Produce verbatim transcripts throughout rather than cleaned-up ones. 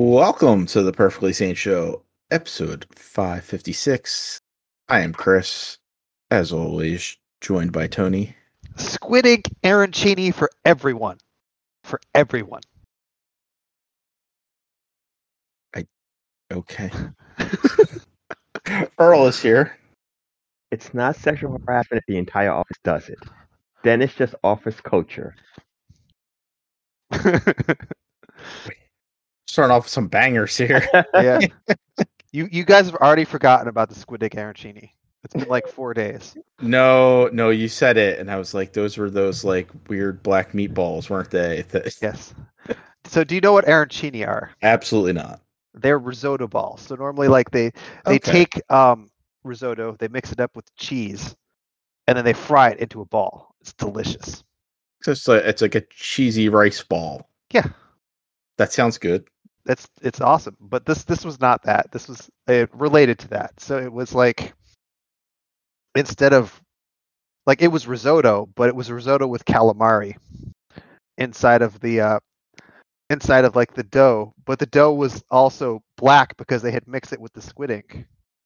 Welcome to the Perfectly Sane Show, episode five fifty-six. I am Chris, as always, joined by Tony. Squid Ink Arancini for everyone. For everyone. I okay. Earl is here. It's not sexual harassment if the entire office does it. Then it's just office culture. Starting off with some bangers here. Yeah. You you guys have already forgotten about the Squid Ink Arancini. It's been like four days. No, no, you said it, and I was like, those were those like weird black meatballs, weren't they? Yes. So do you know what arancini are? Absolutely not. They're risotto balls. So normally like they they Okay. take um risotto, they mix it up with cheese, and then they fry it into a ball. It's delicious. So it's like, it's like a cheesy rice ball. Yeah. That sounds good. That's it's awesome. But this this was not that. This was uh, related to that. So it was like instead of like it was risotto, but it was risotto with calamari inside of the uh inside of like the dough, but the dough was also black because they had mixed it with the squid ink.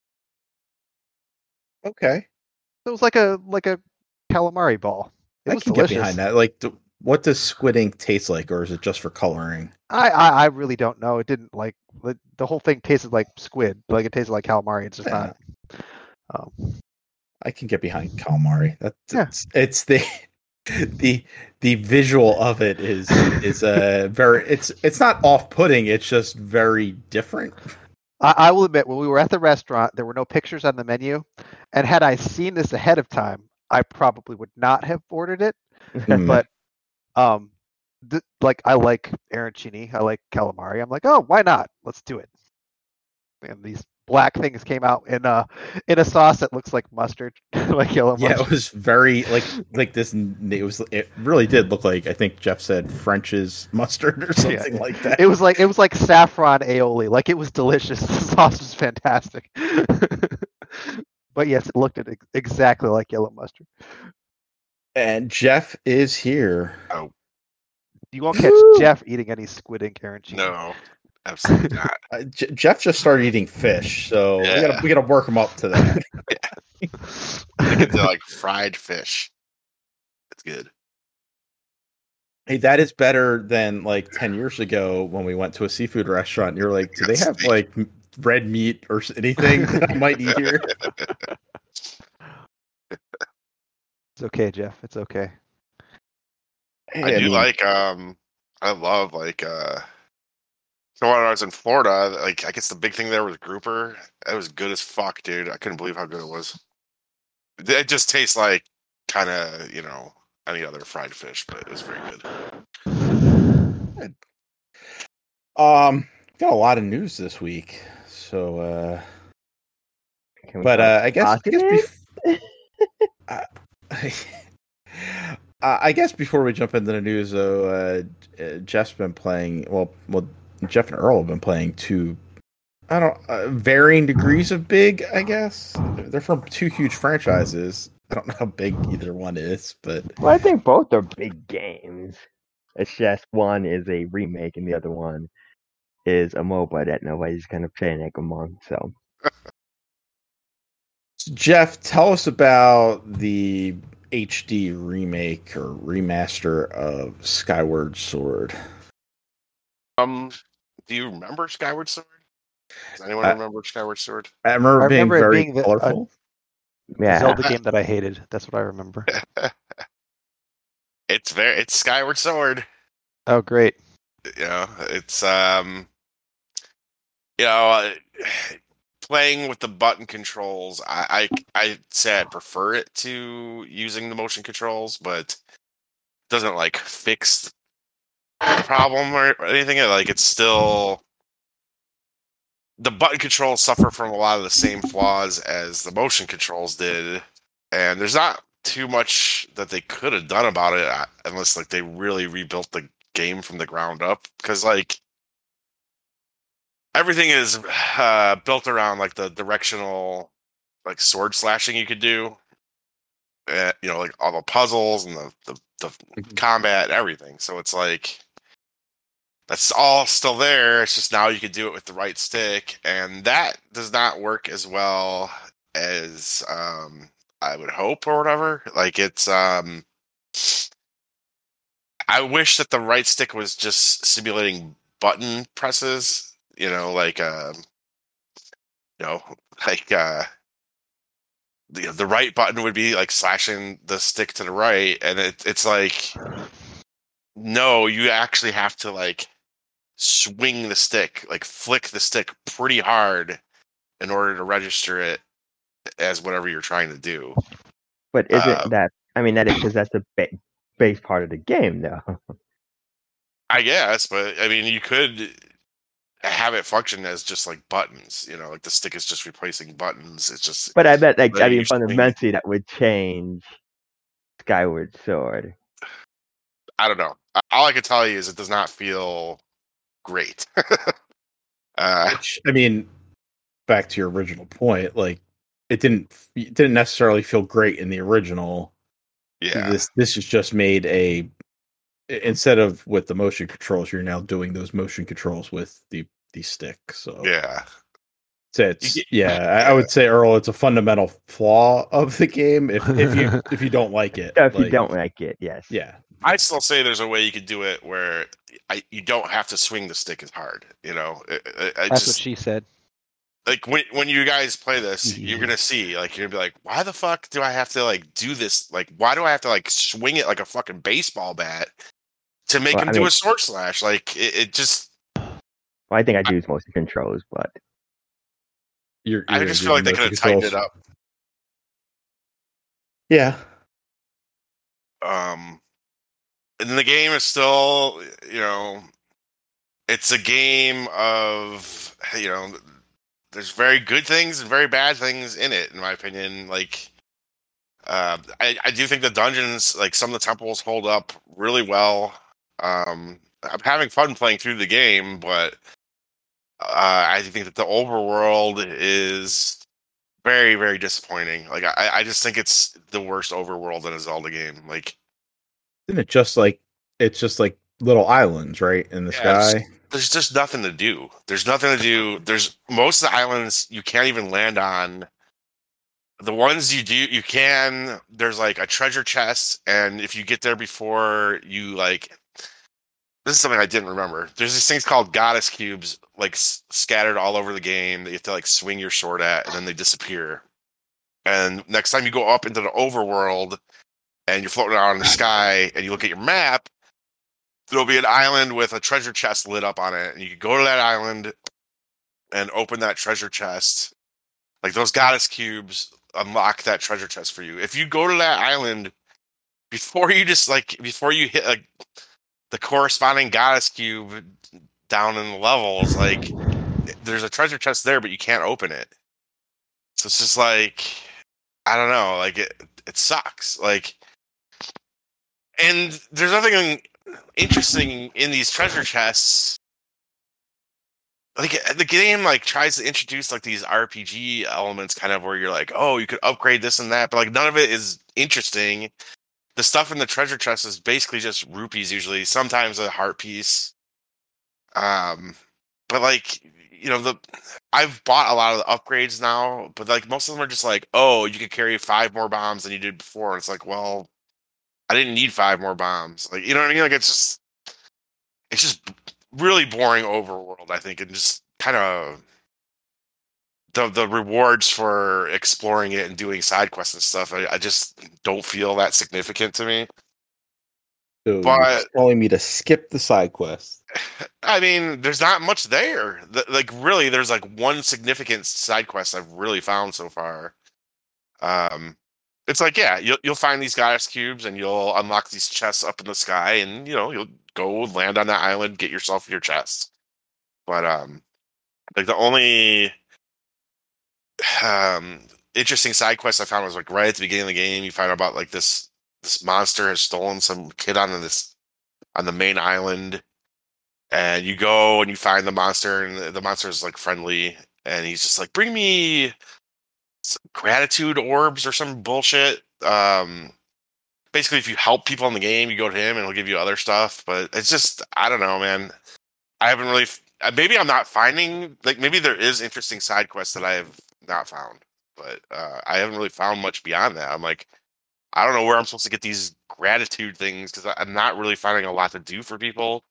Okay. So it was like a like a calamari ball. It I was can delicious. get behind that. Like, th- what does squid ink taste like, or is it just for coloring? I, I I really don't know. It didn't like the, the whole thing tasted like squid, like it tasted like calamari. It's just Yeah. not. Um, I can get behind calamari. That's Yeah. it's, it's the the the visual of it is is uh very it's it's not off-putting. It's just very different. I, I will admit, when we were at the restaurant, there were no pictures on the menu, and had I seen this ahead of time, I probably would not have ordered it. Mm. But um, th- like I like arancini, I like calamari. I'm like, oh, why not? Let's do it. And these black things came out in a in a sauce that looks like mustard, like yellow Yeah, mustard. it was very like like this. It was it really did look like, I think Jeff said, French's mustard or something Yeah. like that. It was like it was like saffron aioli. Like it was delicious. The sauce was fantastic. But yes, it looked at ex- exactly like yellow mustard. And Jeff is here. You won't catch Woo! Jeff eating any squid ink arancini. No, absolutely not. Uh, J- Jeff just started eating fish, so we Yeah. gotta we gotta work him up to that. I get to like fried fish. It's good. Hey, that is better than like ten years ago when we went to a seafood restaurant. And you're like, do they have like m- red meat or s- anything that I might eat here? It's okay, Jeff. It's okay. Hey, I do mean, like um I love like uh so when I was in Florida, like I guess the big thing there was grouper. It was good as fuck, dude. I couldn't believe how good it was. It just tastes like kind of, you know, any other fried fish, but it was very good. um, got a lot of news this week, so uh, Can we but talk uh, I guess I guess, positive? bef- uh, I guess before we jump into the news, though, uh, uh, Jeff's been playing. Well, well, Jeff and Earl have been playing two. I don't uh, varying degrees of big. I guess they're from two huge franchises. I don't know how big either one is, but Well, I think both are big games. It's just one is a remake and the other one is a MOBA that nobody's kind of playing among. So Jeff, tell us about the H D remake or remaster of Skyward Sword. Um do you remember Skyward Sword? Does anyone Uh, remember Skyward Sword? I remember I being remember it very being the- colorful. yeah, Zelda game that I hated. That's what I remember. It's very it's Skyward Sword. Oh, great. You know, it's um you know uh, playing with the button controls. I, I I say I prefer it to using the motion controls, but it doesn't like fix the problem or anything. Like it's still the button controls suffer from a lot of the same flaws as the motion controls did, and there's not too much that they could have done about it uh, unless like they really rebuilt the game from the ground up, because like everything is uh, built around like the directional like sword slashing you could do, uh, you know, like all the puzzles and the, the, the combat and everything. So it's like that's all still there. It's just now you could do it with the right stick, and that does not work as well as um, I would hope or whatever. Like it's, um, I wish that the right stick was just simulating button presses. You know, like uh, you know, like uh, the the right button would be like slashing the stick to the right, and it, it's like, no, you actually have to like swing the stick, like flick the stick pretty hard in order to register it as whatever you're trying to do. But isn't Uh, that? I mean, that is because that's a ba- base part of the game, though. I guess, but I mean, you could have it function as just like buttons, you know, like the stick is just replacing buttons. It's just, But I bet, like, I letting mean, you swing. fundamentally, that would change Skyward Sword. I don't know. All I can tell you is it does not feel great. uh, Which, I mean, back to your original point, like it didn't it didn't necessarily feel great in the original. yeah, This this is just made a instead of with the motion controls, you're now doing those motion controls with the the stick. So yeah. so it's You- yeah, I, I would say Earl, it's a fundamental flaw of the game if if you if you don't like it. So if you like, don't like it, yes. yeah. I still say there's a way you could do it where I, you don't have to swing the stick as hard. You know, I, I, I That's just what she said. like when when you guys play this, you're gonna see like you're gonna be like, why the fuck do I have to like do this? Like, why do I have to like swing it like a fucking baseball bat to make Well, him I do mean- a sword slash? Like, it, it just Well, I think I do use motion controls, but You're, I you're just gonna feel like do they could motion have tightened it controls. up. Yeah. Um, and the game is still, you know, it's a game of, you know, there's very good things and very bad things in it, in my opinion. Like, uh, I, I do think the dungeons, like some of the temples, hold up really well. Um, I'm having fun playing through the game, but uh, I think that the overworld is very, very disappointing. Like, I, I just think it's the worst overworld in a Zelda game. Like, Isn't it just like it's just like little islands, right, in the Yeah, it's- sky? there's just nothing to do. There's nothing to do. There's most of the islands you can't even land on. The ones you do, you can. There's like a treasure chest, and if you get there before you like, this is something I didn't remember. There's these things called goddess cubes, like s- scattered all over the game that you have to like swing your sword at, and then they disappear. And next time you go up into the overworld, and you're floating out in the sky, and you look at your map, there'll be an island with a treasure chest lit up on it, and you can go to that island and open that treasure chest. Like those goddess cubes unlock that treasure chest for you. If you go to that island before you just like before you hit like the corresponding goddess cube down in the levels, like there's a treasure chest there, but you can't open it. So it's just like I don't know, like it it sucks. Like, and there's nothing interesting in these treasure chests. Like the game like tries to introduce like these R P G elements kind of where you're like, oh, you could upgrade this and that, but like none of it is interesting. The stuff in the treasure chest is basically just rupees usually, sometimes a heart piece. Um but like you know, the I've bought a lot of the upgrades now, but like most of them are just like, oh, you could carry five more bombs than you did before. And it's like, well, I didn't need five more bombs. Like, you know what I mean? Like it's just it's just really boring overworld, I think, and just kind of the the rewards for exploring it and doing side quests and stuff. I, I just don't feel that significant to me. So But- you're telling me to skip the side quest. I mean, there's not much there. The, like, really, there's like one significant side quest I've really found so far. Um, it's like, yeah, you'll you'll find these goddess cubes and you'll unlock these chests up in the sky, and you know you'll go land on that island, get yourself your chests. But um, like the only um interesting side quest I found was like right at the beginning of the game. You find out about like this this monster has stolen some kid on this on the main island. And you go and you find the monster, and the, the monster is like friendly, and he's just like, "Bring me some gratitude orbs or some bullshit." Um, basically, if you help people in the game, you go to him, and he'll give you other stuff. But it's just, I don't know, man. I haven't really. uh, Maybe I'm not finding like maybe there is interesting side quests that I have not found, but uh, I haven't really found much beyond that. I'm like, I don't know where I'm supposed to get these gratitude things because I'm not really finding a lot to do for people.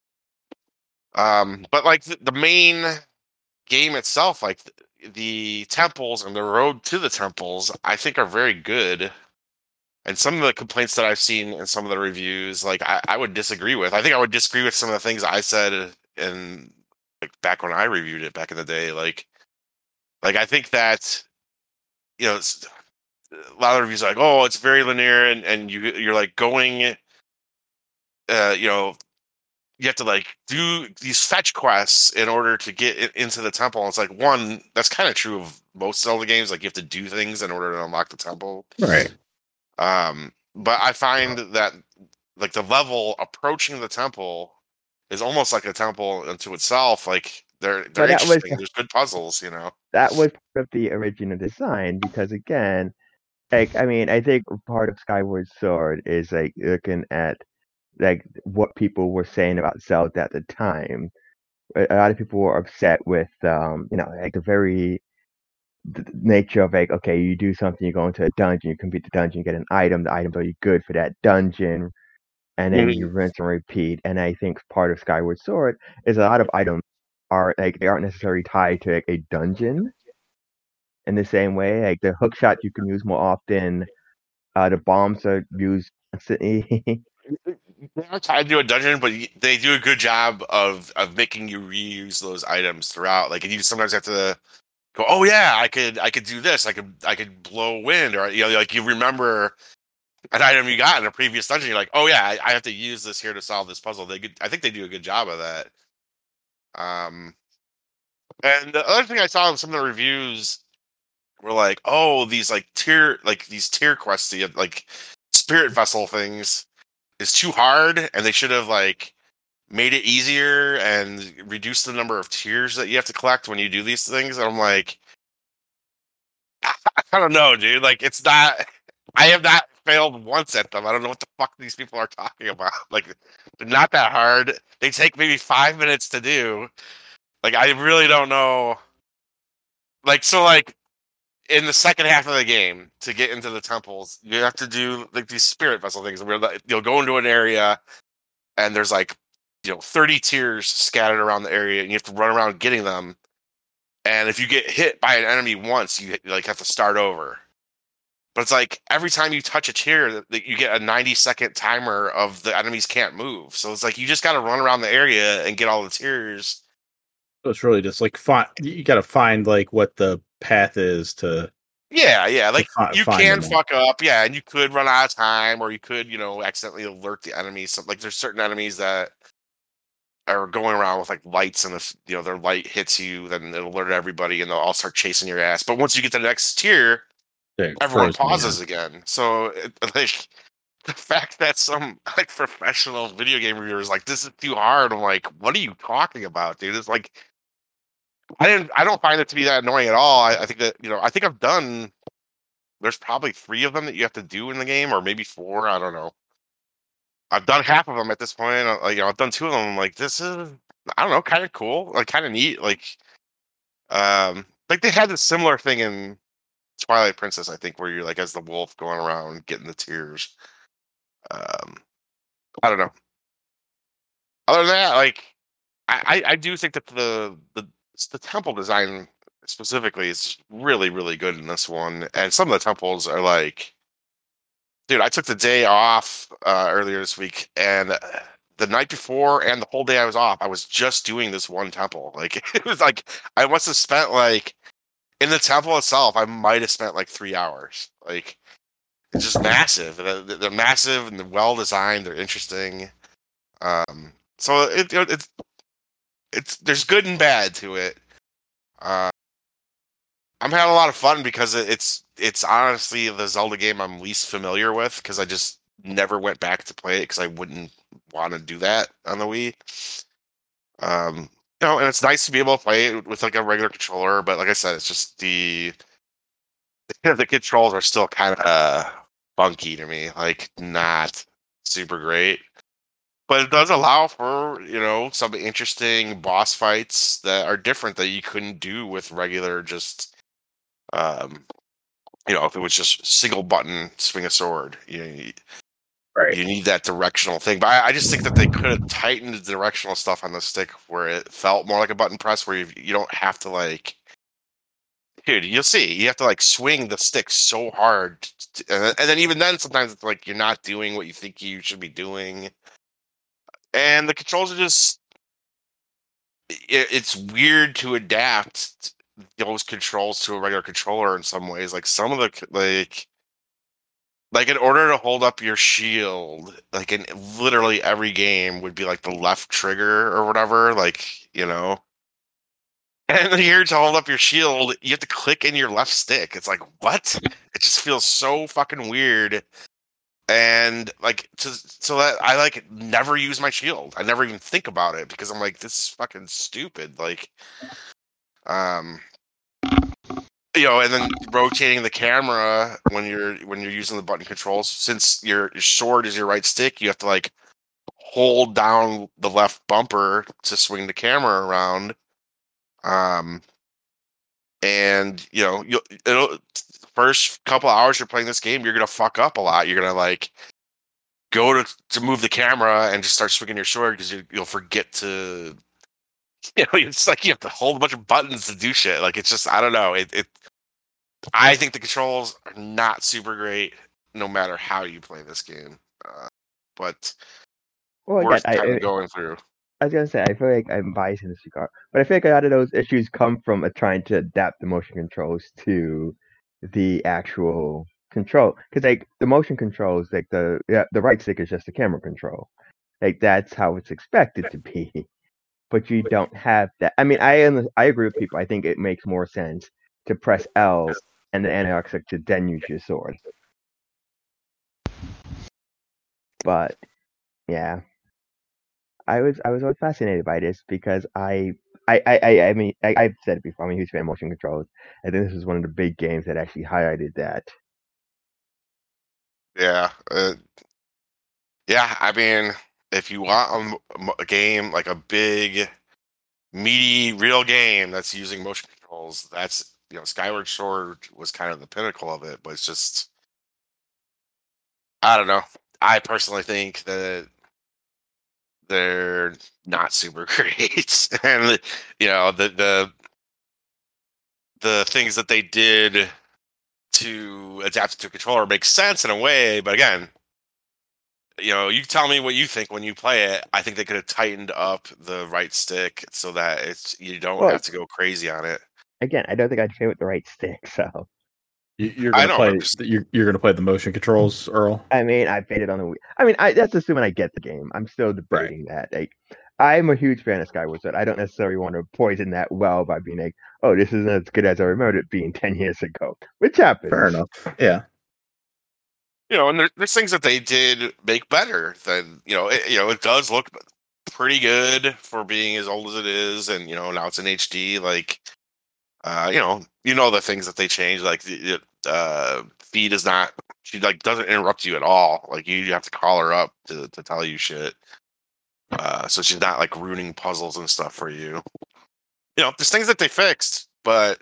Um, but like the, the main game itself, like the, the temples and the road to the temples, I think are very good. And some of the complaints that I've seen in some of the reviews, like I, I would disagree with. I think I would disagree with some of the things I said in like back when I reviewed it back in the day. Like, like I think that you know it's, a lot of reviews are like, oh, it's very linear, and and you you're like going, uh, you know, you have to like do these fetch quests in order to get it into the temple. And it's like one that's kind of true of most Zelda games. Like you have to do things in order to unlock the temple. Right. Um, but I find that like the level approaching the temple is almost like a temple unto itself. Like they're they're But that was interesting. There's good puzzles, you know. that was part of the original design because again, like I mean, I think part of Skyward Sword is like looking at like what people were saying about Zelda at the time. A a lot of people were upset with um, you know, like the very the nature of like, okay, you do something, you go into a dungeon, you complete the dungeon, you get an item, the items are you good for that dungeon, and then you rinse and repeat. And I think part of Skyward Sword is a lot of items are like they aren't necessarily tied to like, a dungeon in the same way. Like the hook shot you can use more often. Uh, the bombs are used constantly. They are tied to a dungeon, but y- they do a good job of of making you reuse those items throughout. Like, and you sometimes have to go, "Oh yeah, I could I could do this. I could I could blow wind," or you know, like you remember an item you got in a previous dungeon. You're like, "Oh yeah, I, I have to use this here to solve this puzzle." They could, I think they do a good job of that. Um, and the other thing I saw in some of the reviews were like, "Oh, these like tier like these tier quests, the like spirit vessel things." Is too hard, and they should have like made it easier and reduced the number of tiers that you have to collect when you do these things. And I'm like, I, I don't know, dude. Like, it's not. I have not failed once at them. I don't know what the fuck these people are talking about. Like, they're not that hard. They take maybe five minutes to do. Like, I really don't know. Like, so like in the second half of the game to get into the temples, you have to do like these spirit vessel things where like, you'll go into an area and there's like you know thirty tiers scattered around the area and you have to run around getting them, and if you get hit by an enemy once you like have to start over. But it's like every time you touch a tier that you get a ninety second timer of the enemies can't move, so it's like you just got to run around the area and get all the tiers. So it's really just like find you got to find like what the path is to. Yeah, yeah, like fi- you find can them. fuck up, yeah, and you could run out of time, or you could, you know, accidentally alert the enemies. So, like, there's certain enemies that are going around with like lights, and if you know their light hits you, then it'll alert everybody, and they'll all start chasing your ass. But once you get to the next tier, They're everyone frozen, pauses again. So, it, like, the fact that some like professional video game reviewers like this is too hard, I'm like, what are you talking about, dude? It's like I didn't, I don't find it to be that annoying at all. I, I think that you know, I think I've done. There's probably three of them that you have to do in the game, or maybe four. I don't know. I've done half of them at this point. uh, Like, you know, I've done two of them. I'm like, this is, I don't know, kind of cool, like kind of neat. Like, um, like they had a similar thing in Twilight Princess, I think, where you're like as the wolf going around getting the tears. Um, I don't know. Other than that, like, I, I I do think that the the the temple design specifically is really really good in this one, and some of the temples are like, dude, I took the day off uh, earlier this week, and uh, the night before and the whole day I was off, I was just doing this one temple. Like it was like I must have spent like in the temple itself, I might have spent like three hours. Like it's just massive. They're, they're massive and they're well designed. They're interesting. Um, so it, it it's it's there's good and bad to it. Uh, I'm having a lot of fun because it- it's it's honestly the Zelda game I'm least familiar with because I just never went back to play it because I wouldn't want to do that on the Wii. Um, you know, and it's nice to be able to play it with like a regular controller, but like I said, it's just the the controls are still kind of funky to me, like not super great. but it does allow for, you know, some interesting boss fights that are different that you couldn't do with regular just, um, you know, if it was just single button swing a sword. You know, you, Right. you need that directional thing. But I, I just think that they could have tightened the directional stuff on the stick where it felt more like a button press, where you, you don't have to like. Dude, you'll see. You have to like swing the stick so hard, to, and, then, and then even then, sometimes it's like you're not doing what you think you should be doing, and the controls are just. It, it's weird to adapt those controls to a regular controller in some ways. Like some of the like, like in order to hold up your shield, like in literally every game would be like the left trigger or whatever. Like you know. And then here to hold up your shield, you have to click in your left stick. It's like, what? It just feels so fucking weird. And like to so that I like never use my shield. I never even think about it because I'm like, this is fucking stupid. Like um you know, and then rotating the camera when you're when you're using the button controls, since your, your sword is your right stick, you have to like hold down the left bumper to swing the camera around. Um And you know, you'll it'll first couple hours you're playing this game, you're gonna fuck up a lot. You're gonna like go to to move the camera and just start swinging your sword because you, you'll forget to. You know, it's like you have to hold a bunch of buttons to do shit. Like it's just I don't know. It. it I think the controls are not super great, no matter how you play this game. Uh, but Well, again, worth I, kind I of going through. I was gonna say I feel like I'm biased in this regard, but I feel like a lot of those issues come from uh, trying to adapt the motion controls to the actual control. Because like the motion controls, like the yeah, the right stick is just a camera control. Like that's how it's expected to be. But you don't have that. I mean, I am I agree with people. I think it makes more sense to press L and the analog stick to then use your sword. But yeah. I was I was always fascinated by this because I I I, I, I mean I, I've said it before, I'm a huge fan of motion controls. I think this is one of the big games that actually highlighted that. Yeah. Uh, yeah. I mean, if you want a, a game like a big, meaty, real game that's using motion controls, that's you know, Skyward Sword was kind of the pinnacle of it. But it's just, I don't know. I personally think that they're not super great, and you know the the the things that they did to adapt it to a controller makes sense in a way, but again, you know, you tell me what you think when you play it. I think they could have tightened up the right stick so that it's you don't Well, have to go crazy on it. again, I don't think I'd play with the right stick, so You, you're I gonna know. play. I'm just- You're, you're gonna play the motion controls, Earl. I mean I played it on the Wii. I mean I that's assuming I get the game. I'm still debating that. Like I'm a huge fan of Skyward Sword. I don't necessarily want to poison that well by being like, oh, this isn't as good as I remembered it being ten years ago. Which happens. Fair enough. Yeah. You know, and there, there's things that they did make better than you know. It, you know, it does look pretty good for being as old as it is, and you know now it's in H D. Like, uh, you know, you know the things that they changed. Like, the uh, feed is not she like doesn't interrupt you at all. Like, you, you have to call her up to to tell you shit. Uh, so she's not like ruining puzzles and stuff for you. You know, there's things that they fixed, but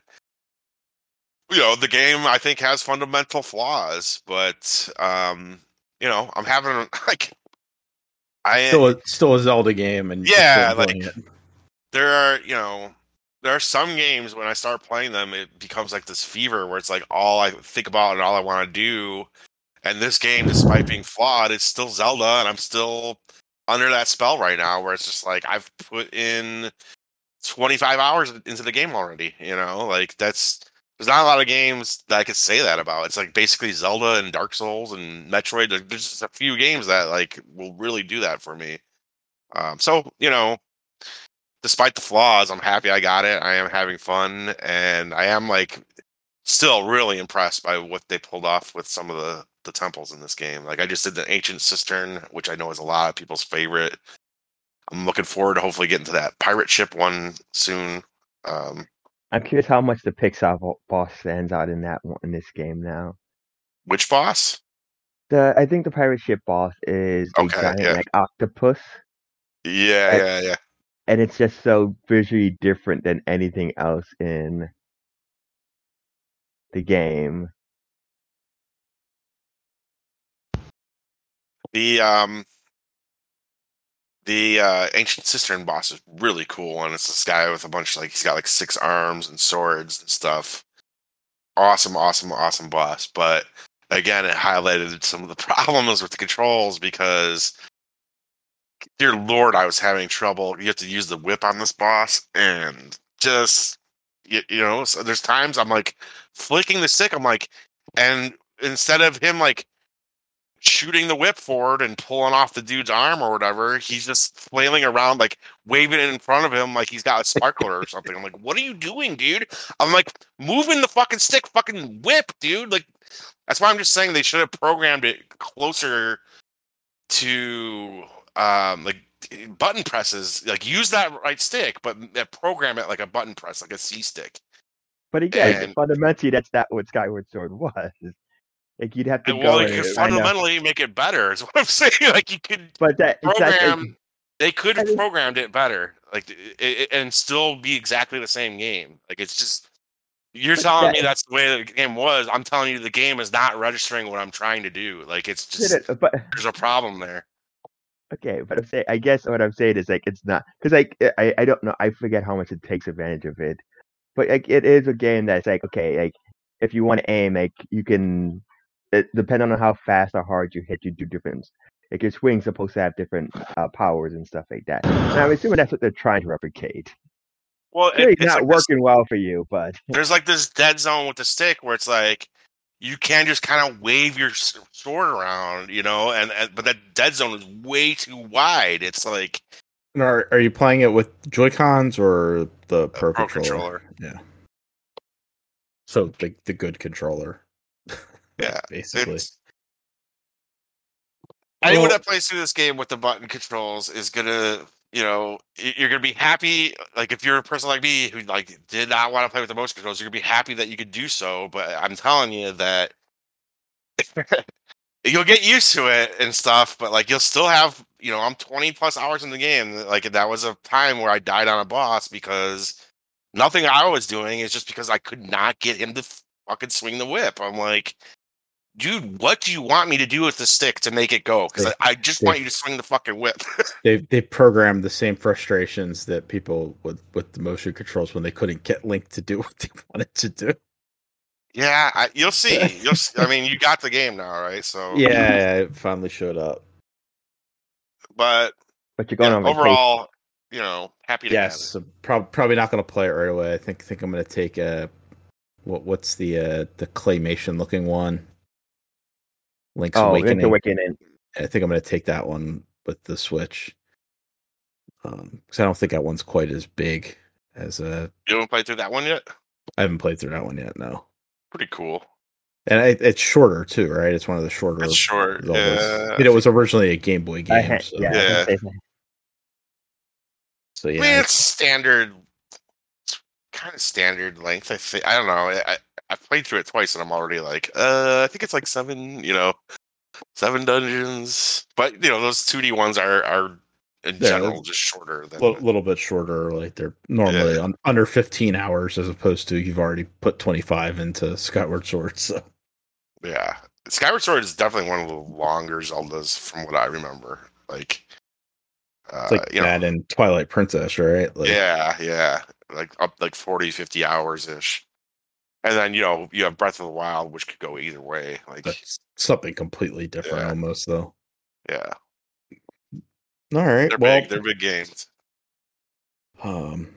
you know, the game I think has fundamental flaws, but um, you know, I'm having like I Still, a, still a Zelda game, and you're yeah, still like enjoying it. there are you know there are some games when I start playing them, it becomes like this fever where it's like all I think about and all I want to do. And this game, despite being flawed, it's still Zelda, and I'm still under that spell right now where it's just like I've put in twenty-five hours into the game already. You know, like that's. There's not a lot of games that I could say that about. It's like basically Zelda and Dark Souls and Metroid. There's just a few games that like will really do that for me. Um, so you know, despite the flaws, I'm happy I got it. I am having fun, and I am like still really impressed by what they pulled off with some of the the temples in this game. Like I just did the Ancient Cistern, which I know is a lot of people's favorite. I'm looking forward to hopefully getting to that pirate ship one soon. Um, I'm curious how much the Pixar boss stands out in that one, in this game now. which boss? The I think the pirate ship boss is a Okay, giant yeah. like octopus, Yeah, and, yeah, yeah. and it's just so visually different than anything else in the game. The um the uh ancient cistern boss is really cool, and it's this guy with a bunch like he's got like six arms and swords and stuff. Awesome, awesome, awesome boss. But again, it highlighted some of the problems with the controls because dear Lord, I was having trouble. You have to use the whip on this boss, and just you, you know, so there's times I'm like flicking the stick. I'm like, and instead of him like shooting the whip forward and pulling off the dude's arm or whatever, he's just flailing around, like waving it in front of him like he's got a sparkler or something. I'm like, what are you doing, dude? I'm like, moving the fucking stick, fucking whip, dude. Like, that's why I'm just saying they should have programmed it closer to um like button presses. Like, use that right stick, but program it like a button press, like a C stick. But again, And fundamentally, that's not what Skyward Sword was. Like you'd have to And, go. well, you and, could I know, fundamentally make it better. Is what I'm saying. Like you could but that it's not, program. like, They could I have mean- programmed it better, like it, it, and still be exactly the same game. Like it's just you're But telling that- me that's the way the game was. I'm telling you the game is not registering what I'm trying to do. Like it's just shit, but there's a problem there. okay, but I'm saying, I guess what I'm saying is like it's not because like I I don't know, I forget how much it takes advantage of it, but like it is a game that's like okay, like if you want to aim, like you can, it, depending on how fast or hard you hit, you do different. Like your swing's supposed to have different uh, powers and stuff like that. And I'm assuming that's what they're trying to replicate. Well, Clearly it, it's not like this, working well for you, but there's like this dead zone with the stick where it's like you can just kind of wave your s- sword around, you know, and, and but that dead zone is way too wide. It's like And Are are you playing it with Joy Cons or the Pro, Pro controller? controller. Yeah. So the the good controller. Yeah, basically. it's anyone Well- that plays through this game with the button controls is gonna, you know, y- you're gonna be happy. Like if you're a person like me who like did not want to play with the motion controls, you're gonna be happy that you could do so. But I'm telling you that you'll get used to it and stuff. But like you'll still have, you know, I'm twenty plus hours in the game. Like that was a time where I died on a boss because nothing I was doing is just because I could not get him to fucking swing the whip. I'm like, dude, what do you want me to do with the stick to make it go? Because I, I just They- want you to swing the fucking whip. They they programmed the same frustrations that people with with the motion controls when they couldn't get Link to do what they wanted to do. Yeah, I, you'll see. You'll. See. I mean, you got the game now, right? So Yeah, yeah, it finally showed up. But but you're going yeah, on vacation. overall, you know, happy to Yes, have it. so prob- probably not going to play it right away. I think think I'm going to take a what what's the uh, the claymation looking one? Link's Oh, Awakening. Link's Awakening. I think I'm going to take that one with the Switch. Um, because I don't think that one's quite as big as a. You haven't played through that one yet? I haven't played through that one yet. No, Pretty cool. and it, it's shorter too, right? It's one of the shorter. It's short. Zeldas. Yeah. I mean, it was originally a Game Boy I game, had- so yeah, Yeah. I was gonna say- so yeah. I mean, it's standard. It's kind of standard length. I think. I don't know. I I played through it twice, and I'm already like, uh, I think it's like seven. You know, seven dungeons. But you know, those two D ones are are in Yeah, general just shorter than. a little, little bit shorter. Like they're normally Yeah. un, under fifteen hours, as opposed to you've already put twenty-five into Skyward Sword. So Yeah, Skyward Sword is definitely one of the longer Zeldas from what I remember. Like, uh, it's like you know, that and Twilight Princess, right? Like, yeah, yeah, like up like forty, fifty hours ish. And then, you know, you have Breath of the Wild, which could go either way. Like, that's something completely different, Yeah. almost though. yeah, All right, they're well, big. They're big games. um,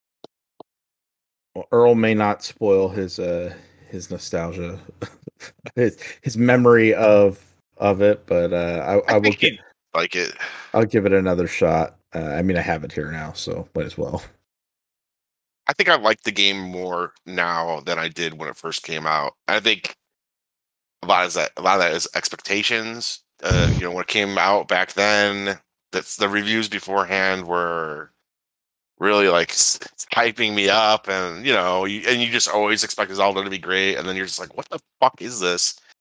well, Earl may not spoil his uh his nostalgia, his his memory of of it, but uh, I, I, I, will think get. you'd like it. I'll give it another shot. Uh, I mean, I have it here now, so might as well. I think I like the game more now than I did when it first came out. I think a lot of that, a lot of that is expectations. Uh, you know, when it came out back then, that's the reviews beforehand were really like s- hyping me up, and you know, you, and you just always expect Zelda to be great, and then you're just like, what the fuck is this?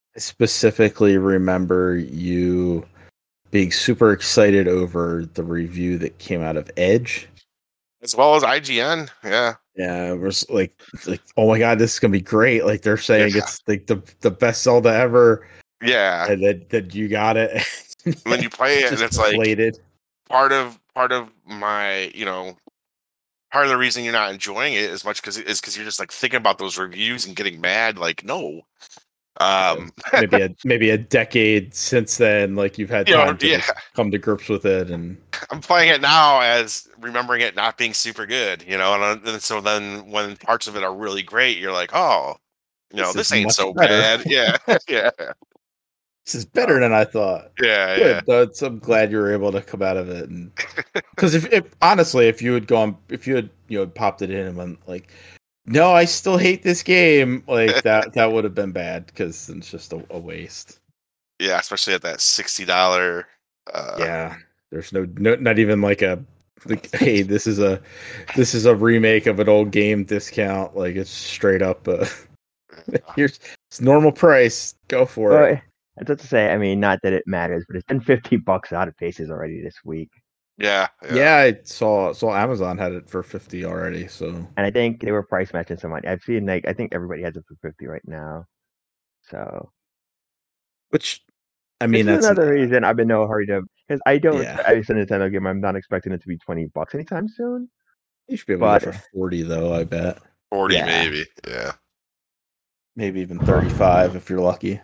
I specifically remember you being super excited over the review that came out of Edge. As well as I G N, yeah. Yeah, it was like, like, oh my god, this is gonna be great. Like they're saying Yeah. it's like the the best Zelda ever, Yeah. and then that you got it. And then you play it, and Just it's like deflated. part of part of my, you know, part of the reason you're not enjoying it as much because is because you're just like thinking about those reviews and getting mad. Like, no, um, maybe a maybe a decade since then. Like you've had you know, time to yeah. just come to grips with it, and I'm playing it now as remembering it not being super good, you know, and, and so then when parts of it are really great, you're like, oh, you know, This this, is ain't much so better. bad. Yeah, yeah, this is better than I thought. yeah, yeah. Good. That's, I'm glad you were able to come out of it, and because if, if honestly, if you had gone, if you had you know popped it in and went like, no, I still hate this game, like that, that would have been bad because it's just a, a waste. Yeah, especially at that sixty dollar. Uh, Yeah, there's no, no, not even like a, like, hey, this is a, this is a remake of an old game discount. Like it's straight up. Uh, here's it's normal price. Go for Well, it. I have to say, I mean, not that it matters, but it's been fifty bucks out of faces already this week. Yeah, yeah, Yeah, I saw saw Amazon had it for fifty already. So, and I think they were price matching somebody. I've seen like I think everybody has it for fifty right now. So, which I mean, this is that's another reason I've been no hurry to because I don't. Yeah. I said Nintendo game. I'm not expecting it to be twenty bucks anytime soon. You should be able But to get it for forty though. I bet forty Yeah. maybe. Yeah, maybe even thirty-five if you're lucky.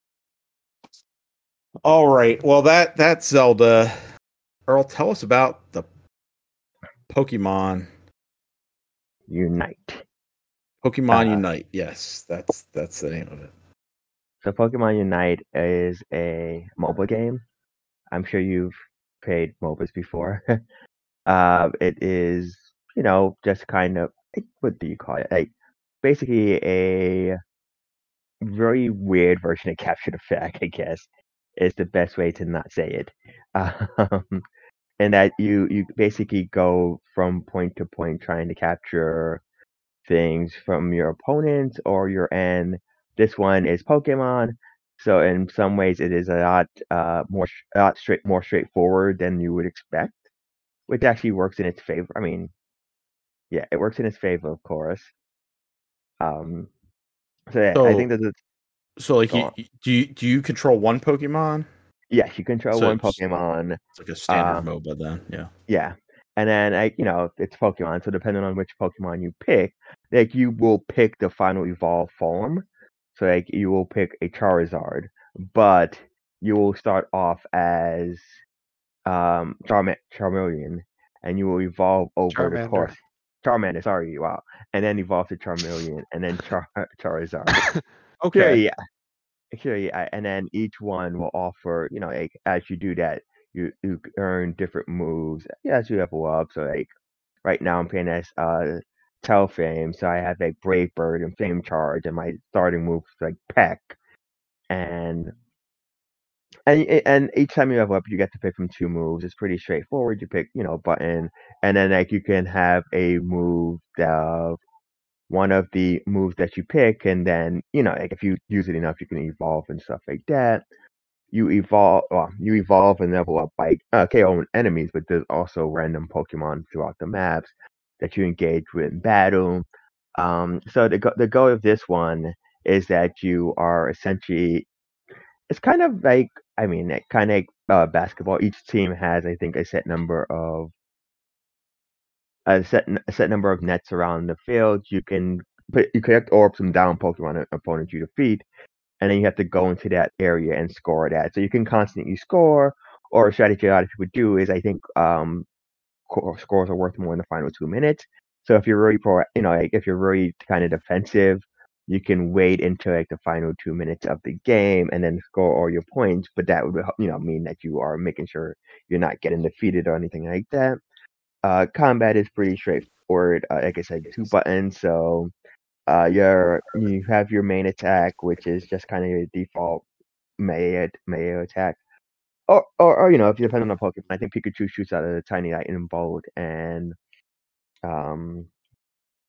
All right. Well, that that's Zelda. Earl, tell us about the Pokemon Unite. Pokemon Uh, Unite. Yes, that's that's the name of it. So Pokemon Unite is a mobile game. I'm sure you've played MOBAs before. uh, it is, you know, just kind of like, what do you call it? Like basically a very weird version of Capture the Flag, I guess, is the best way to not say it. Um, and that you you basically go from point to point trying to capture things from your opponents or your end. This one is Pokemon, so in some ways it is a lot uh, more a lot straight more straightforward than you would expect, which actually works in its favor. I mean, yeah, it works in its favor, of course. Um, so yeah, I So, think that it's so like go you on. do you do you control one Pokemon? Yes, you control So one it's, Pokemon. it's like a standard Uh, MOBA then. Yeah. Yeah. And then like, you know, it's Pokemon, so depending on which Pokemon you pick, like you will pick the final evolved form. So like you will pick a Charizard, but you will start off as um Charm- Charmeleon and you will evolve over the Charmander. course. Charmander, sorry, wow. And then evolve to Charmeleon and then Char- Charizard. Sure, Okay. yeah. Sure, yeah. And then each one will offer, you know, like as you do that, you you earn different moves as you level up. So like right now I'm playing as uh Telfame, so I have like Brave Bird and Flame Charge, and my starting move is like Peck. And and and each time you level up, you get to pick from two moves. It's pretty straightforward. You pick, you know, button, and then like you can have a move that one of the moves that you pick, and then you know, like if you use it enough, you can evolve and stuff like that. You evolve, well, you evolve and level up by uh, KOing enemies, but there's also random Pokemon throughout the maps that you engage with in battle. Um, so the go- the goal of this one is that you are essentially, it's kind of like, I mean, it kind of like uh, basketball. Each team has, I think, a set number of a set a set number of nets around the field. You can put you collect orbs from down Pokemon opponents you defeat, and then you have to go into that area and score that. So you can constantly score, or a strategy a lot of people do is I think um, scores are worth more in the final two minutes. So if you're really pro, you know, like if you're really kind of defensive, you can wait until like the final two minutes of the game and then score all your points. But that would, you know, mean that you are making sure you're not getting defeated or anything like that. Uh, combat is pretty straightforward. Uh, like I said, two buttons. So uh, your you have your main attack, which is just kind of your default melee melee attack. Or, or, or you know, if you depend on the Pokemon, I think Pikachu shoots out a tiny lightning bolt, and um,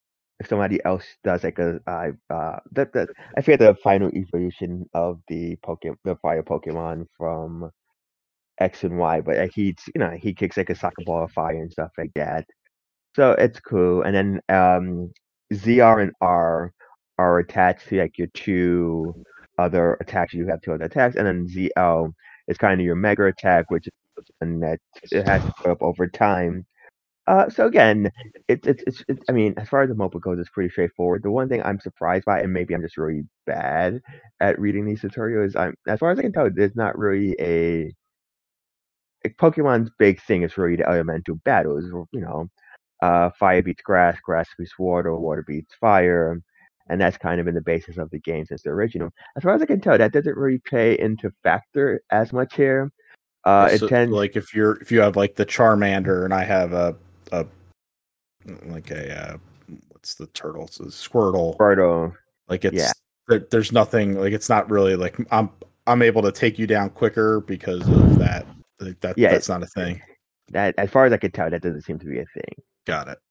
somebody else does like a uh, uh that that I forget the final evolution of the Pokemon, the fire Pokemon from X and Y, but like, he's you know he kicks like a soccer ball of fire and stuff like that. So it's cool. And then um Z R and R are attached to like your two other attacks. You have two other attacks, and then Z L is kind of your mega attack, which is one that it has to go up over time. Uh, so again, it's it's it's. it's I mean, as far as the mobile goes, it's pretty straightforward. The one thing I'm surprised by, and maybe I'm just really bad at reading these tutorials, I'm as far as I can tell, there's not really a like Pokemon's big thing is really the elemental battles. You know, uh, fire beats grass, grass beats water, water beats fire, and that's kind of been the basis of the game since the original. As far as I can tell, that doesn't really play into factor as much here. Uh, Yeah, it so, tends like if you're if you have like the Charmander and I have a a like a uh, what's the turtle? It's a Squirtle. Squirtle. Like it's Yeah. there, there's nothing like it's not really like I'm I'm able to take you down quicker because of that. Like that Yeah, that's not a thing. That, as far as I can tell, that doesn't seem to be a thing. Got it.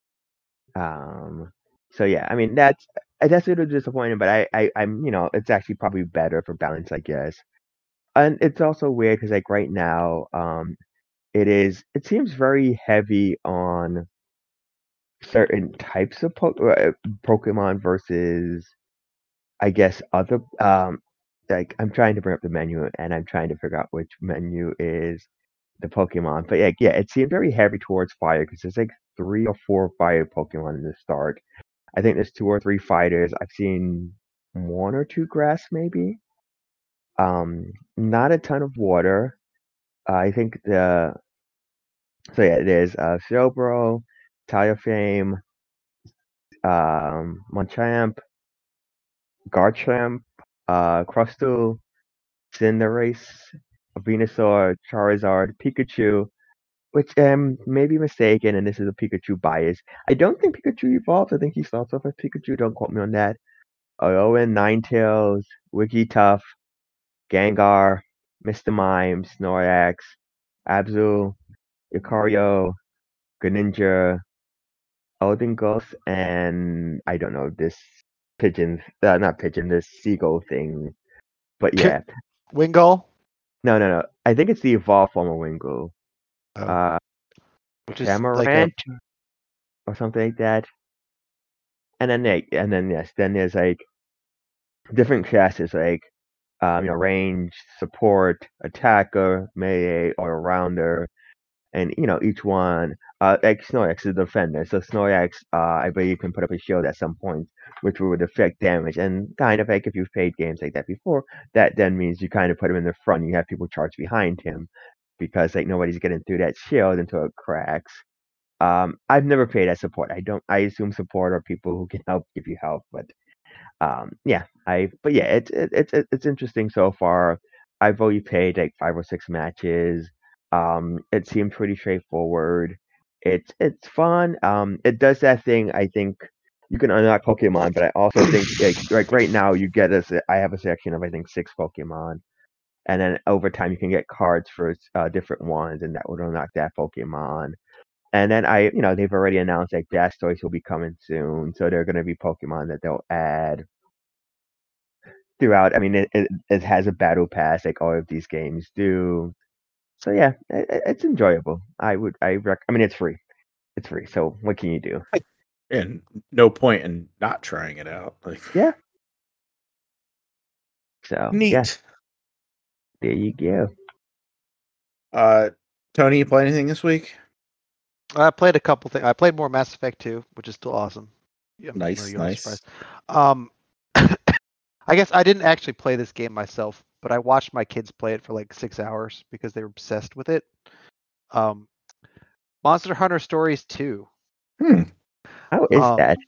Um. So yeah, I mean that's that's a little disappointing, but I, I I'm you know it's actually probably better for balance, I guess. And it's also weird because like right now, um, it is it seems very heavy on certain types of po- uh, Pokemon versus I guess other um like I'm trying to bring up the menu and I'm trying to figure out which menu is the Pokemon. But yeah, yeah, it seems very heavy towards fire because there's like three or four fire Pokemon in the start. I think there's two or three fighters. I've seen one or two grass maybe. Um, not a ton of water. Uh, I think the so yeah, there's uh Slowbro, Talonflame, um, Machamp, Garchomp, uh, Crustle, Cinderace, Venusaur, Charizard, Pikachu, which um may be mistaken, and this is a Pikachu bias. I don't think Pikachu evolves. I think he starts off as Pikachu. Don't quote me on that. Owen, Ninetales, Wigglytuff, Gengar, Mister Mime, Snorlax, Abzu, Lucario, Greninja, Elden Ghost, and I don't know this pigeon. Uh, not pigeon. This seagull thing. But Ki- yeah, Wingull, no, no, no. I think it's the evolved form of Wingull. oh, Uh, which is like a Camarant or something like that. And then they, and then yes, then there's like different classes like um, you know, range, support, attacker, melee, or rounder, and you know each one. Uh, like Snorlax is a defender, so Snorlax, uh, I believe, can put up a shield at some point, which would affect damage. And kind of like if you've played games like that before, that then means you kind of put him in the front. And you have people charge behind him because like nobody's getting through that shield until it cracks. Um, I've never played as support. I don't. I assume support are people who can help give you help, but um, yeah, I. But yeah, it's it, it's it's interesting so far. I've only played like five or six matches. Um, it seemed pretty straightforward. It's it's fun. Um, it does that thing. I think you can unlock Pokemon, but I also think like like right now you get a. se- I have a section of I think six Pokemon, and then over time you can get cards for uh, different ones, and that would unlock that Pokemon. And then I, you know, they've already announced like Blastoise will be coming soon, so there are going to be Pokemon that they'll add throughout. I mean, it, it it has a battle pass like all of these games do. So yeah, it, it's enjoyable. I would, I rec. I mean, it's free. It's free. So what can you do? And no point in not trying it out. Like Yeah. So neat. yeah, there you go. Uh, Tony, you play anything this week? I played a couple things. I played more Mass Effect two, which is still awesome. Yeah, I'm Nice, really nice. surprised. Um, I guess I didn't actually play this game myself, but I watched my kids play it for like six hours because they were obsessed with it. Um, Monster Hunter Stories two. Hmm. How is Um, that?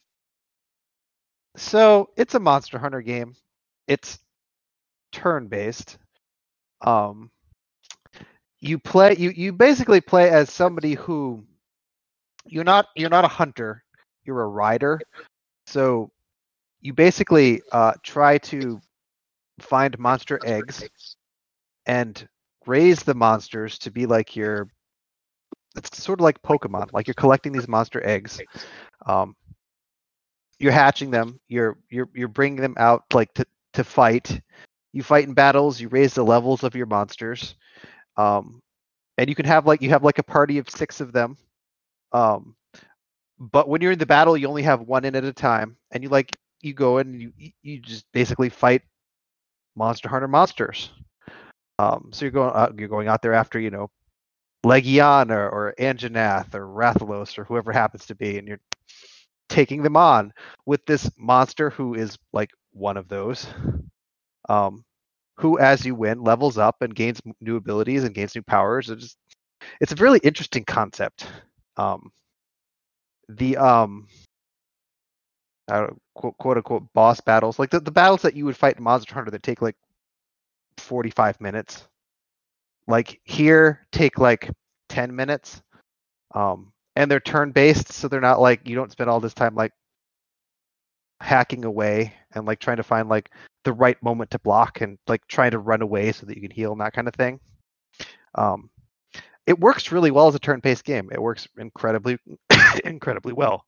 So it's a Monster Hunter game. It's turn-based. Um, you play you you basically play as somebody who you're not you're not a hunter, you're a rider. So you basically uh, try to find monster eggs and raise the monsters to be like your. It's sort of like Pokemon, like you're collecting these monster eggs. Um, you're hatching them. You're you're you're bringing them out like to to fight. You fight in battles. You raise the levels of your monsters, um, and you can have like you have like a party of six of them. Um, but when you're in the battle, you only have one in at a time, and you like you go in and you you just basically fight Monster Hunter monsters. Um, so you're going out, you're going out there after you know Legion or, or Anjanath or Rathalos or whoever it happens to be, and you're taking them on with this monster who is like one of those, um, who as you win levels up and gains new abilities and gains new powers. It's just, it's a really interesting concept. Um, the um, I don't know, quote, quote unquote boss battles, like the, the battles that you would fight in Monster Hunter that take like forty-five minutes, like here take like ten minutes, um, and they're turn based, so they're not like you don't spend all this time like hacking away and like trying to find like the right moment to block and like trying to run away so that you can heal and that kind of thing. Um, it works really well as a turn based game. It works incredibly incredibly well.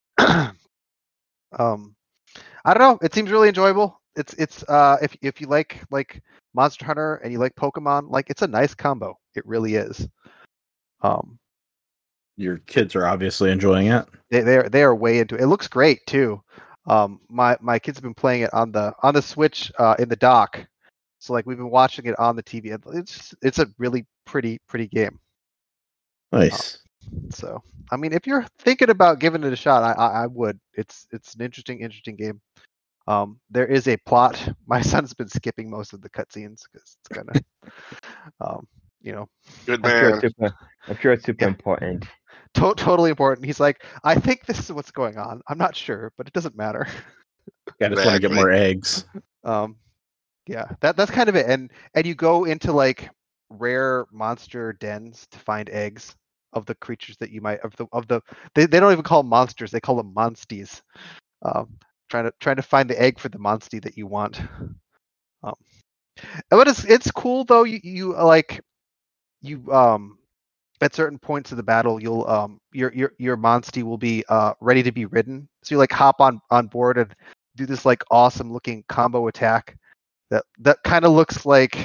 um, I don't know. It seems really enjoyable. It's it's uh if if you like like Monster Hunter and you like Pokemon, like it's a nice combo. It really is. Um, Your kids are obviously enjoying it. they they're they are way into it. It looks great too. Um, my my kids have been playing it on the on the Switch uh, in the dock. So like we've been watching it on the T V. It's it's a really pretty pretty game. Nice. Um, so I mean, if you're thinking about giving it a shot, I, I I would. It's it's an interesting interesting game. Um, there is a plot. My son's been skipping most of the cutscenes because it's kind of, um, you know, Good I'm sure man. it's super, I'm sure it's super Yeah. important. to- totally important. He's like, I think this is what's going on. I'm not sure, but it doesn't matter. I just want to get Exactly. more eggs. Um, yeah, that that's kind of it. And and you go into like rare monster dens to find eggs of the creatures that you might of the of the they, they don't even call them monsters, they call them monsties. Um, trying to trying to find the egg for the monstie that you want. Um, but it's it's cool though. You you uh, like you um at certain points of the battle you'll um your your your monstie will be uh ready to be ridden. So you like hop on on board and do this like awesome looking combo attack that that kind of looks like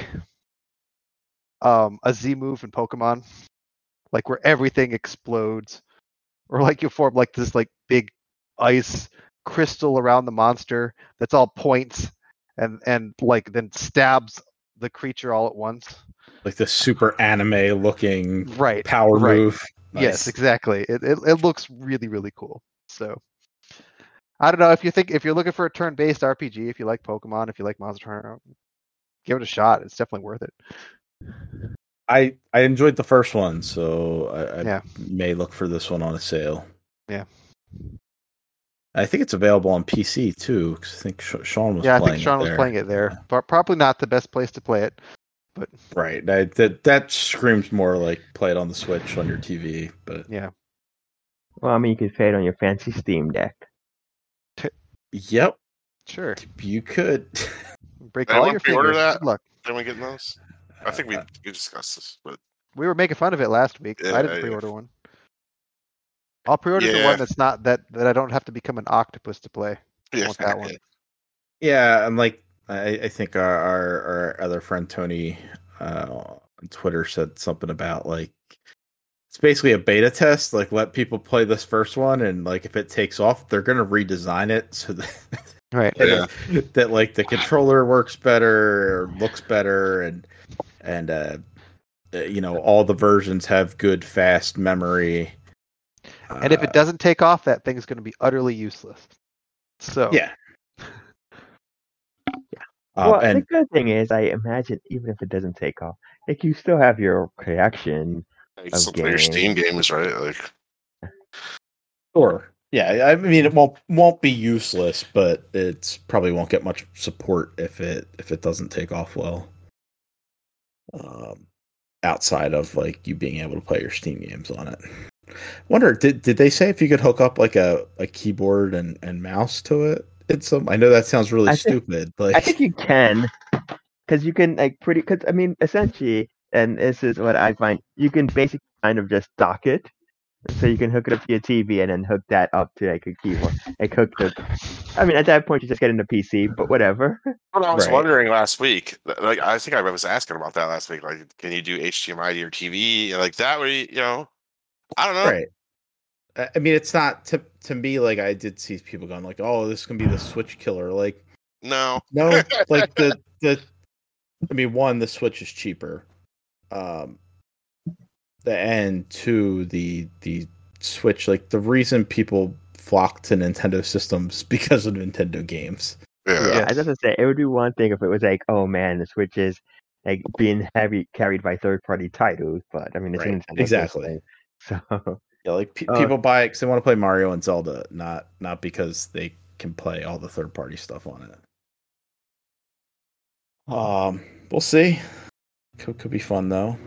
um a Z move in Pokemon, like where everything explodes, or like you form like this like big ice crystal around the monster that's all points and and like then stabs the creature all at once. Like the super anime looking Right. power right. move. Yes, Nice. exactly. It, it it looks really really cool. So I don't know if you think if you're looking for a turn-based R P G, if you like Pokemon, if you like Monster Hunter, give it a shot. It's definitely worth it. I I enjoyed the first one, so I, I Yeah. may look for this one on a sale. Yeah. I think it's available on P C too, because I think Sh- Sean was Yeah, I playing think Sean it was there. playing it there, but probably not the best place to play it. But Right. I, that that screams more like play it on the Switch on your T V, but yeah, Well, I mean, you could play it on your fancy Steam Deck. yep, sure. you could. Break Anyone all your pre-order fingers. that? Good luck. Anyone getting those? I think we we discussed this, but We were making fun of it last week. Yeah, I didn't yeah. pre-order one. I'll pre-order the Yeah. one that's not that that I don't have to become an octopus to play. I yeah, want that one. Yeah, and like I, I think our, our our other friend Tony uh, on Twitter said something about like it's basically a beta test. Like let people play this first one, and like if it takes off, they're gonna redesign it so that Right. Yeah. that like the controller works better or looks better, and and uh, uh, you know all the versions have good fast memory. And if it Uh, doesn't take off, that thing's going to be utterly useless. So yeah, yeah, well, um, the and good thing is, I imagine even if it doesn't take off, like you still have your collection. you still play your Steam games, right? Like, Sure. Yeah, I mean it won't won't be useless, but it's probably won't get much support if it if it doesn't take off well. Um, outside of like you being able to play your Steam games on it. Wonder did did they say if you could hook up like a, a keyboard and, and mouse to it? It's some I know that sounds really I think- stupid. Like I think you can, because you can like pretty. Because I mean, essentially, and this is what I find, you can basically kind of just dock it, So you can hook it up to your T V and then hook that up to like a keyboard. Like hook the. I mean, at that point, you just get in the P C, but whatever. Well, I was Right. wondering last week. Like, I think I was asking about that last week. Like, can you do H D M I to your T V? Like that way, you know. I don't know. Right. I I mean, it's not to to me like I did see people going like, "Oh, this is gonna be the Switch killer." Like, No. no, like the the. I mean, one, the Switch is cheaper, um, the and two, the the Switch. Like the reason people flock to Nintendo systems because of Nintendo games. Yeah. Yeah, Yes. I was gonna say it would be one thing if it was like, oh man, the Switch is like being heavy carried by third party titles, but I mean, it's Right, a Nintendo exactly. system, so Yeah, like pe- Uh, people buy it because they want to play Mario and Zelda, not not because they can play all the third party stuff on it. Um, we'll see. Could could be fun though.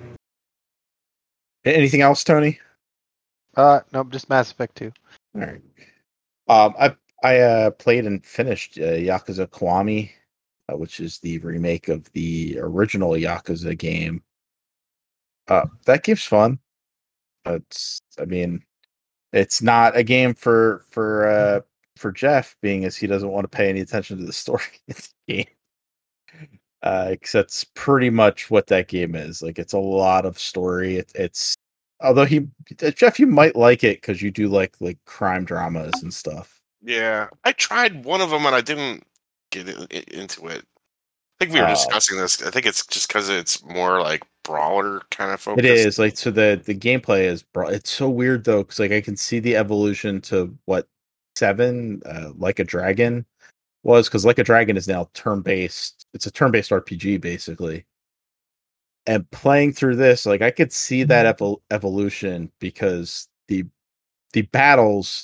A- Anything else, Tony? Uh, nope, just Mass Effect two. All right. Um, I I uh, played and finished uh, Yakuza Kiwami, uh, which is the remake of the original Yakuza game. Uh, that game's fun. It's, I mean, it's not a game for for uh, for Jeff, being as he doesn't want to pay any attention to the story in the game. Uh, because that's pretty much what that game is. Like, it's a lot of story. It, it's although he Jeff, you might like it because you do like like crime dramas and stuff. Yeah. I tried one of them and I didn't get in, in- into it. I think we were Oh. discussing this. I think it's just because it's more like brawler kind of focus. It is like so the the gameplay is bro. It's so weird though because like I can see the evolution to what seven uh, Like a Dragon was, because Like a Dragon is now turn based. It's a turn based R P G basically. And playing through this, like I could see that evol- evolution because the the battles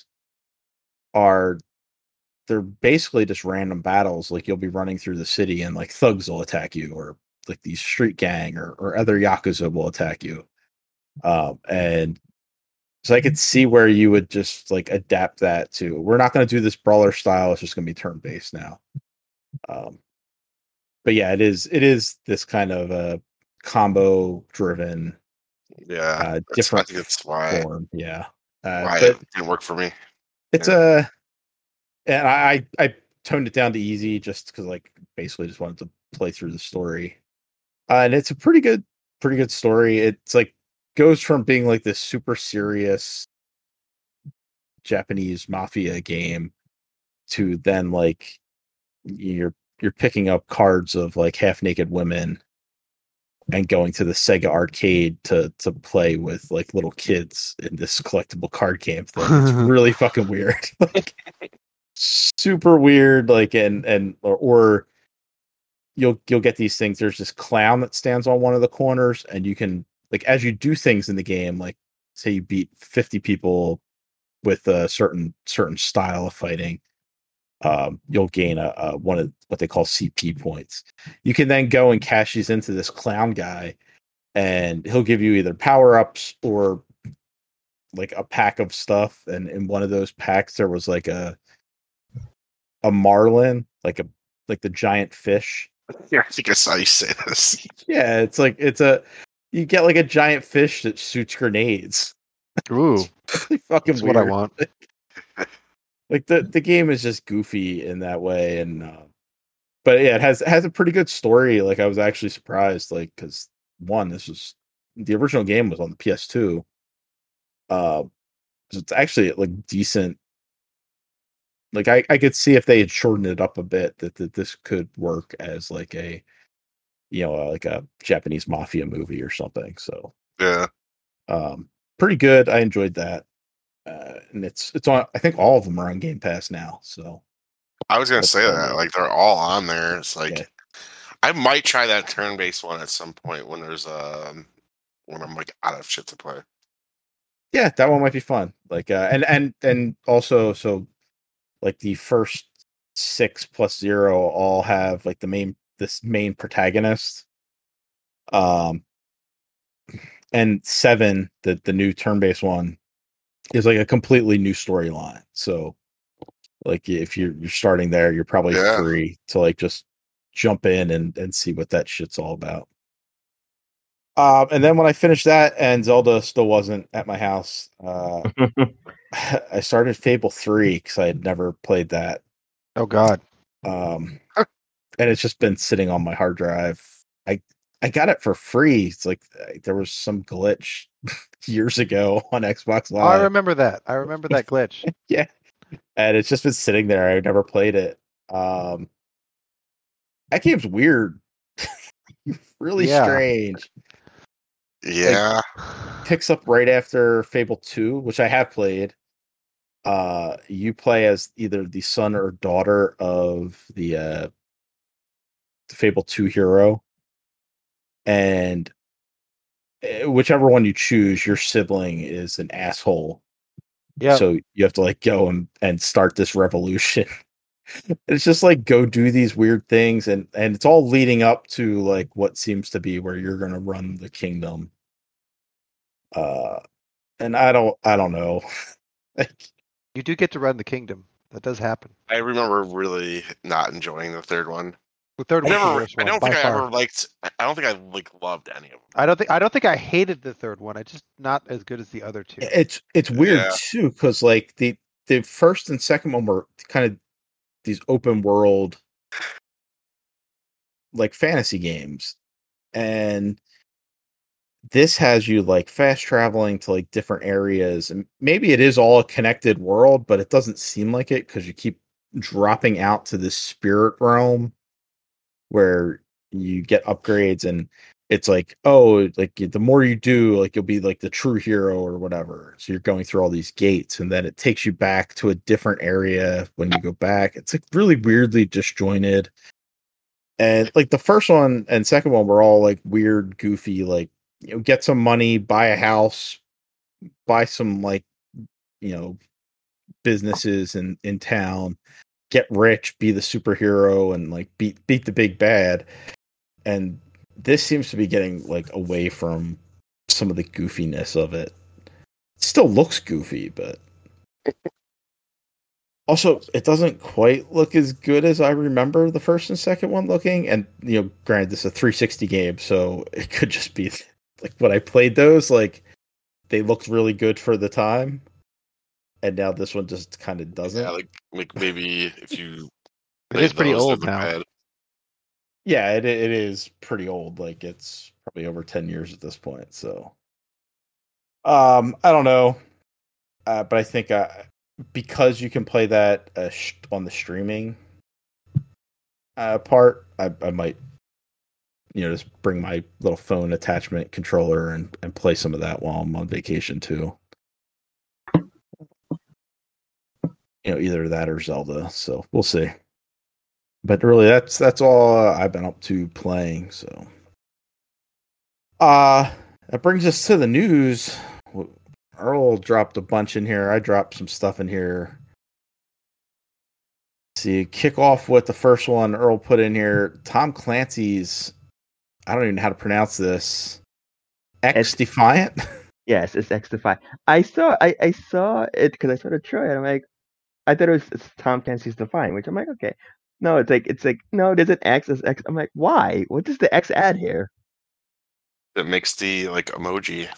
are they're basically just random battles. Like you'll be running through the city and like thugs will attack you, or like these street gang or, or other yakuza will attack you. Um, and so I could see where you would just like adapt that to. We're not going to do this brawler style. It's just going to be turn based now. Um, but yeah, it is. It is this kind of a combo driven, Yeah. uh, that's- different I think that's why, form. Yeah, uh, why but it didn't work for me. it's a. And I I toned it down to easy just because like basically just wanted to play through the story, uh, and it's a pretty good pretty good story. It's like goes from being like this super serious Japanese mafia game to then like you're you're picking up cards of like half naked women and going to the Sega arcade to to play with like little kids in this collectible card game thing. It's really fucking weird. Like, super weird. Like and and or, or you'll you'll get these things. There's this clown that stands on one of the corners, and you can like as you do things in the game, like say you beat fifty people with a certain certain style of fighting, um, you'll gain a, a one of what they call C P points. You can then go and cash these into this clown guy, and he'll give you either power ups or like a pack of stuff. And in one of those packs, there was like a a marlin, like a like the giant fish. Yeah, I think I saw you say this. Yeah, it's like it's a you get like a giant fish that shoots grenades. Ooh, Really fucking that's weird. what I want. Like the the game is just goofy in that way, and uh, but yeah, it has it has a pretty good story. Like I was actually surprised, like because one, this was the original game was on the P S two. Uh, so it's actually like decent. Like I, I could see if they had shortened it up a bit that, that this could work as like a, you know, uh, like a Japanese mafia movie or something. So, Yeah. um, pretty good. I enjoyed that, uh, and it's it's on. I think all of them are on Game Pass now. So I was gonna That's say fun. that. Like they're all on there. It's like Yeah. I might try that turn based one at some point when there's um when I'm like out of shit to play. yeah, that one might be fun. Like, uh, and and and also, so like the first six plus zero all have like the main this main protagonist. Um, and seven, the the new turn based one, is like a completely new storyline. So, like if you're you're starting there, you're probably Yeah. free to like just jump in and and see what that shit's all about. Um, and then when I finished that, and Zelda still wasn't at my house, uh, I started Fable three because I had never played that. Oh God. Um, and it's just been sitting on my hard drive. I I got it for free. It's like there was some glitch years ago on Xbox Live. Oh, I remember that. I remember that glitch. Yeah, and it's just been sitting there. I never played it. Um, that game's weird. Really Yeah. strange. Yeah. Like, picks up right after Fable two, which I have played. Uh, you play as either the son or daughter of the uh, the Fable two hero, and whichever one you choose, your sibling is an asshole. Yeah. So you have to like go and, and start this revolution. It's just like go do these weird things, and and it's all leading up to like what seems to be where you're going to run the kingdom. Uh, and I don't I don't know. Like, You do get to run the kingdom. That does happen. I remember really not enjoying the third one. The third I one's the never. worst I one don't by think I far. ever liked. I don't think I like loved any of them. I don't think I don't think I hated the third one. I just not as good as the other two. it's it's weird Yeah. too because like the the first and second one were kind of these open world like fantasy games, and this has you like fast traveling to like different areas, and maybe it is all a connected world, but it doesn't seem like it because you keep dropping out to this spirit realm where you get upgrades, and it's like, oh, like the more you do, like you'll be like the true hero or whatever. So you're going through all these gates, and then it takes you back to a different area when you go back. It's like really weirdly disjointed. And like the first one and second one were all like weird, goofy, like, you know, get some money, buy a house, buy some like, you know, businesses in, in town, get rich, be the superhero, and like beat beat the big bad. And this seems to be getting like away from some of the goofiness of it. It still looks goofy, but also it doesn't quite look as good as I remember the first and second one looking. And you know, granted, this is a three sixty game, so it could just be like when I played those, like they looked really good for the time, and now this one just kind of doesn't. Yeah, like like maybe if you. It is played pretty those, they old look now. bad. Yeah, it it is pretty old. Like it's probably over ten years at this point. So, um, I don't know, uh, but I think uh, because you can play that uh, sh- on the streaming uh, part, I, I might, you know, just bring my little phone attachment controller and, and play some of that while I'm on vacation too. You know, either that or Zelda. So we'll see. But really, that's that's all uh, I've been up to playing. So, uh that brings us to the news. Earl dropped a bunch in here. I dropped some stuff in here. Let's see, kick off with the first one Earl put in here. Tom Clancy's, I don't even know how to pronounce this. X Defiant. Yes, it's X Defiant. I saw I, I saw it because I saw the trailer. And I'm like, I thought it was it's Tom Clancy's Defiant, which I'm like, okay. No, it's like it's like no, there's an X. It's X. I'm like, why? What does the X add here? It makes the like emoji.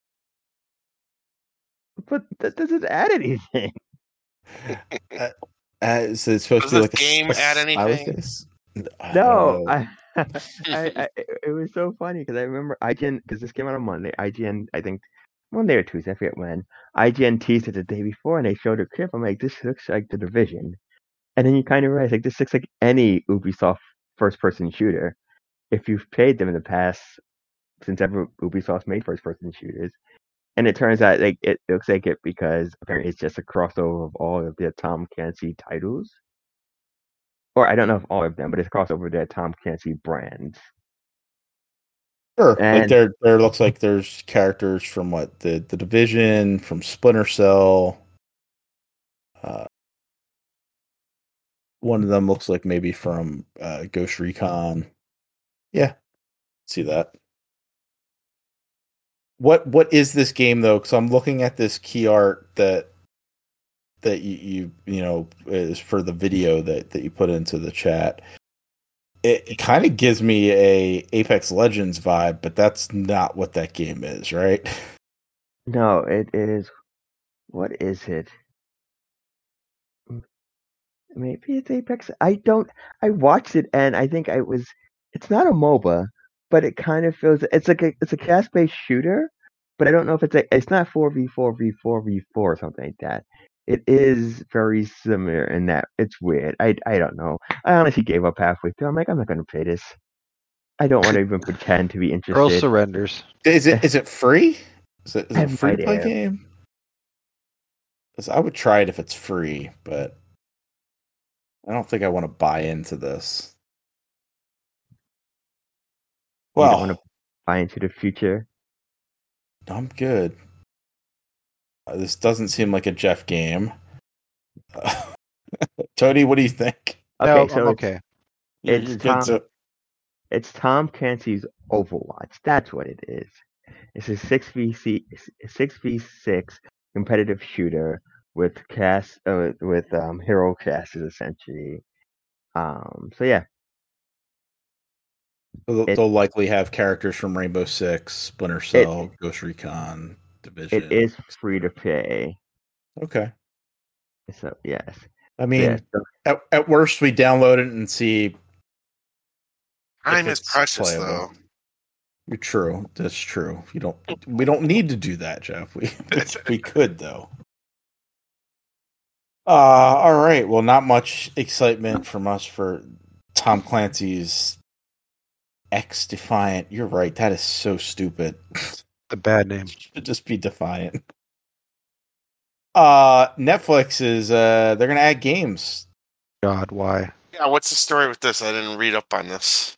But that doesn't add anything. uh, uh, is it supposed Does to be this like a, game a add smiley anything? face? I No, don't know. I, I, I, it was so funny because I remember I G N because this came out on Monday. I G N, I think Monday or Tuesday, I forget when. I G N teased it the day before, and they showed a clip. I'm like, this looks like The Division, and then you kind of realize like this looks like any Ubisoft first-person shooter. If you've played them in the past, since ever Ubisoft made first-person shooters, and it turns out like it looks like it because apparently it's just a crossover of all of the Tom Clancy titles. Or I don't know if all of them, but it's a crossover of their Tom Clancy brands. Sure. Like And there there looks like there's characters from what, the, the Division, from Splinter Cell. Uh, one of them looks like maybe from uh, Ghost Recon. Yeah, see that. What what is this game though? Because I'm looking at this key art that that you, you you know is for the video that that you put into the chat. it kind of gives me a Apex Legends vibe, but that's not what that game is, right? No, it is. What is it? Maybe it's Apex. I don't. I watched it and I think I was. It's not a MOBA, but it kind of feels. It's like a. It's a cast-based shooter, but I don't know if it's a. It's not four v four v four v four or something like that. It is very similar in that it's weird. I I don't know. I honestly gave up halfway through. I'm like, I'm not gonna play this. I don't want to even pretend to be Girl interested. surrenders. Is it is it free? Is it, is I it have a no free to play idea. game? 'Cause I would try it if it's free, but I don't think I want to buy into this. You don't Well, want to buy into the future. I'm good. Uh, this doesn't seem like a Jeff game. Tony, what do you think? Okay, no, so I'm it's, okay. You're, it's you're Tom. good. So It's Tom Clancy's Overwatch. That's what it is. It's a six v six v six competitive shooter with cast uh, with um, hero classes essentially. Um, so yeah, they'll, it they'll likely have characters from Rainbow Six, Splinter Cell, Ghost Recon, Division. it is free to play. Okay. So yes, I mean, yeah, so at, at worst, we download it and see. Time if is it's precious, playable. though. You're true. That's true. You don't. We don't need to do that, Jeff. We we could though. Uh, all right. Well, not much excitement from us for Tom Clancy's X Defiant. You're right. That is so stupid. The bad name. Should just be Defiant. Uh, Netflix is uh they're gonna add games. God, why? Yeah, what's the story with this? I didn't read up on this.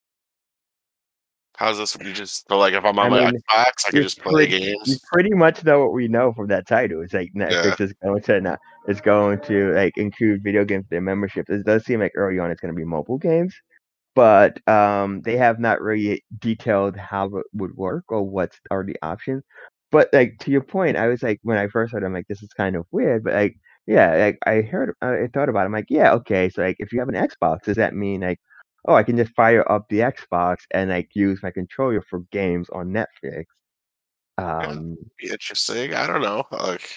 How's this? You just so like if I'm on I my mean, Xbox, I can you just play pretty, you games. pretty much know what we know from that title. It's like Netflix Yeah. is going to now is going to like include video games in their membership. It does seem like early on it's going to be mobile games, but um, they have not really detailed how it would work or what are the options. But like to your point, I was like when I first heard, it, I'm like, this is kind of weird. But like, yeah, like I heard, I thought about it. I'm like, yeah, okay. So like, if you have an Xbox, does that mean like, oh, I can just fire up the Xbox and like use my controller for games on Netflix? Yeah, Um, be interesting. I don't know. Like,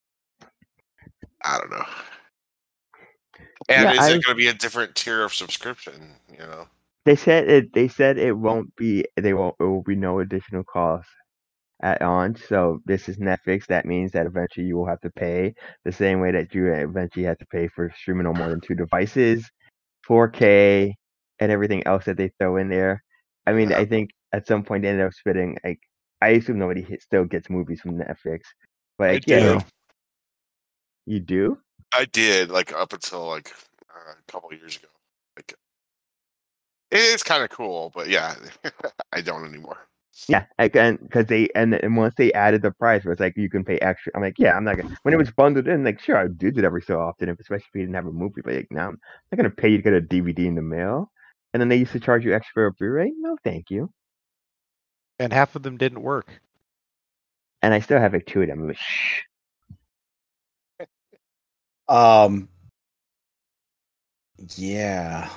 I don't know. And yeah, is I it going to be a different tier of subscription? You know. they said it. They said it won't be. They won't. It will be no additional cost at on. So this is Netflix. That means that eventually you will have to pay the same way that you eventually have to pay for streaming on more than two devices, four K, and everything else that they throw in there. I mean, Yeah. I think at some point they ended up spitting like. I assume nobody hit, still gets movies from Netflix, but I like, yeah, do. like, you do. I did like up until like uh, a couple years ago. Like, it's kind of cool, but yeah, I don't anymore. Yeah, again, because they and, and once they added the price, where it's like you can pay extra. I'm like, yeah, I'm not gonna. When it was bundled in, like, sure, I did it every so often, if especially if you didn't have a movie. But like, now I'm not gonna pay you to get a D V D in the mail. And then they used to charge you extra for a Blu-ray. No, thank you. And half of them didn't work. And I still have like two of them. I'm like, shh. Um. Yeah.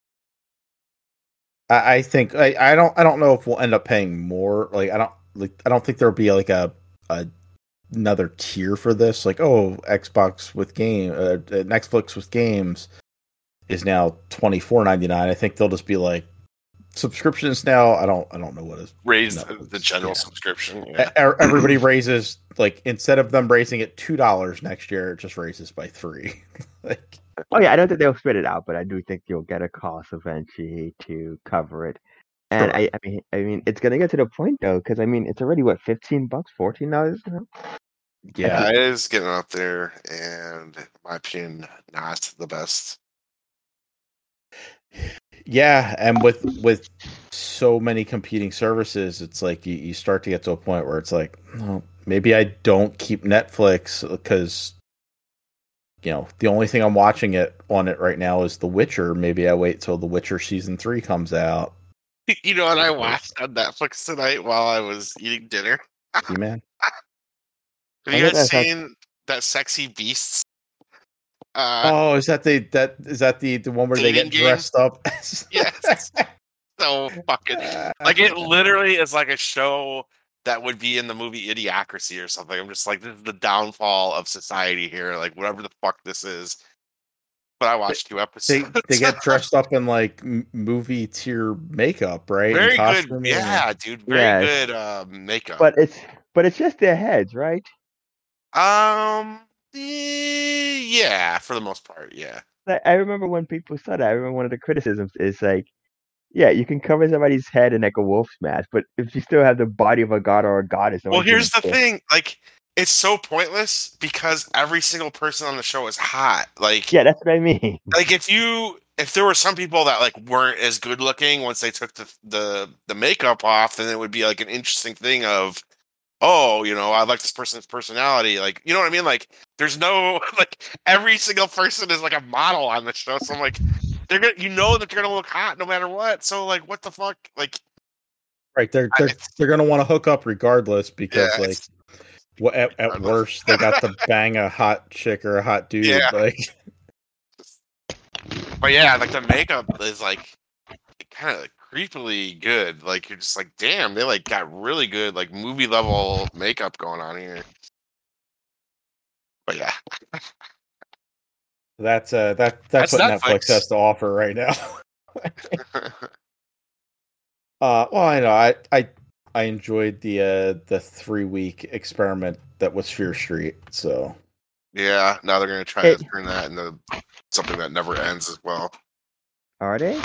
I, I think I, I don't I don't know if we'll end up paying more. Like I don't like I don't think there'll be like a, a another tier for this. Like oh Xbox with game uh, Netflix with games is now twenty-four ninety-nine. I think they'll just be like subscriptions now. I don't I don't know what is Raise Netflix, the general yeah. subscription. Yeah. E- Everybody raises like instead of them raising it two dollars next year, it just raises by three. Like Oh yeah, I don't think they'll spit it out, but I do think you'll get a cost eventually to cover it. And Sure. I, I mean, I mean, it's gonna get to the point though, because I mean, it's already what fifteen bucks, fourteen dollars now. yeah. Yeah, it is getting up there, and in my opinion, not the best. Yeah, and with with so many competing services, it's like you, you start to get to a point where it's like, well, maybe I don't keep Netflix because you know the only thing I'm watching it on it right now is The Witcher. Maybe I wait till The Witcher season three comes out. You know what I watched on Netflix tonight while I was eating dinner? See, man. Have I you think guys that's not- seen that Sexy Beasts? Uh, Oh, is that the that is that the the one where they Dating get game? dressed up? yes. So fucking like it literally is like a show that would be in the movie Idiocracy or something. I'm just like, this is the downfall of society here. Like whatever the fuck this is. But I watched two They episodes. they get dressed up in like m- movie tier makeup, right? very And good. costuming Yeah, dude. Very Yes. good uh, makeup. But it's but it's just their heads, right? um, eh, yeah, for the most part, yeah. Like, I remember when people saw that. I remember one of the criticisms is like, yeah, you can cover somebody's head in like a wolf's mask, but if you still have the body of a god or a goddess, no Well, one's gonna here's the care. thing. Like, it's so pointless because every single person on the show is hot. Like, Yeah, that's what I mean. like if you if there were some people that like weren't as good looking once they took the the the makeup off, then it would be like an interesting thing of, oh, you know, I like this person's personality. Like, you know what I mean? Like, there's no like every single person is like a model on the show. So I'm like, they're gonna, you know, that they're gonna look hot no matter what. So like, what the fuck? Like, Right, they're I- they're it's- they're gonna want to hook up regardless because Yeah, like it's- what at, at regardless. worst they got to bang a hot chick or a hot dude. Yeah. Like but yeah, like the makeup is like kind of creepily good. Like you're just like, damn, they like got really good like movie level makeup going on here. But yeah, that's uh that that's, That's what Netflix. Netflix has to offer right now. Uh, well, I know I I I enjoyed the uh the three week experiment that was Fear Street. So yeah. Now they're gonna try It- to turn that into something that never ends as well. Are they?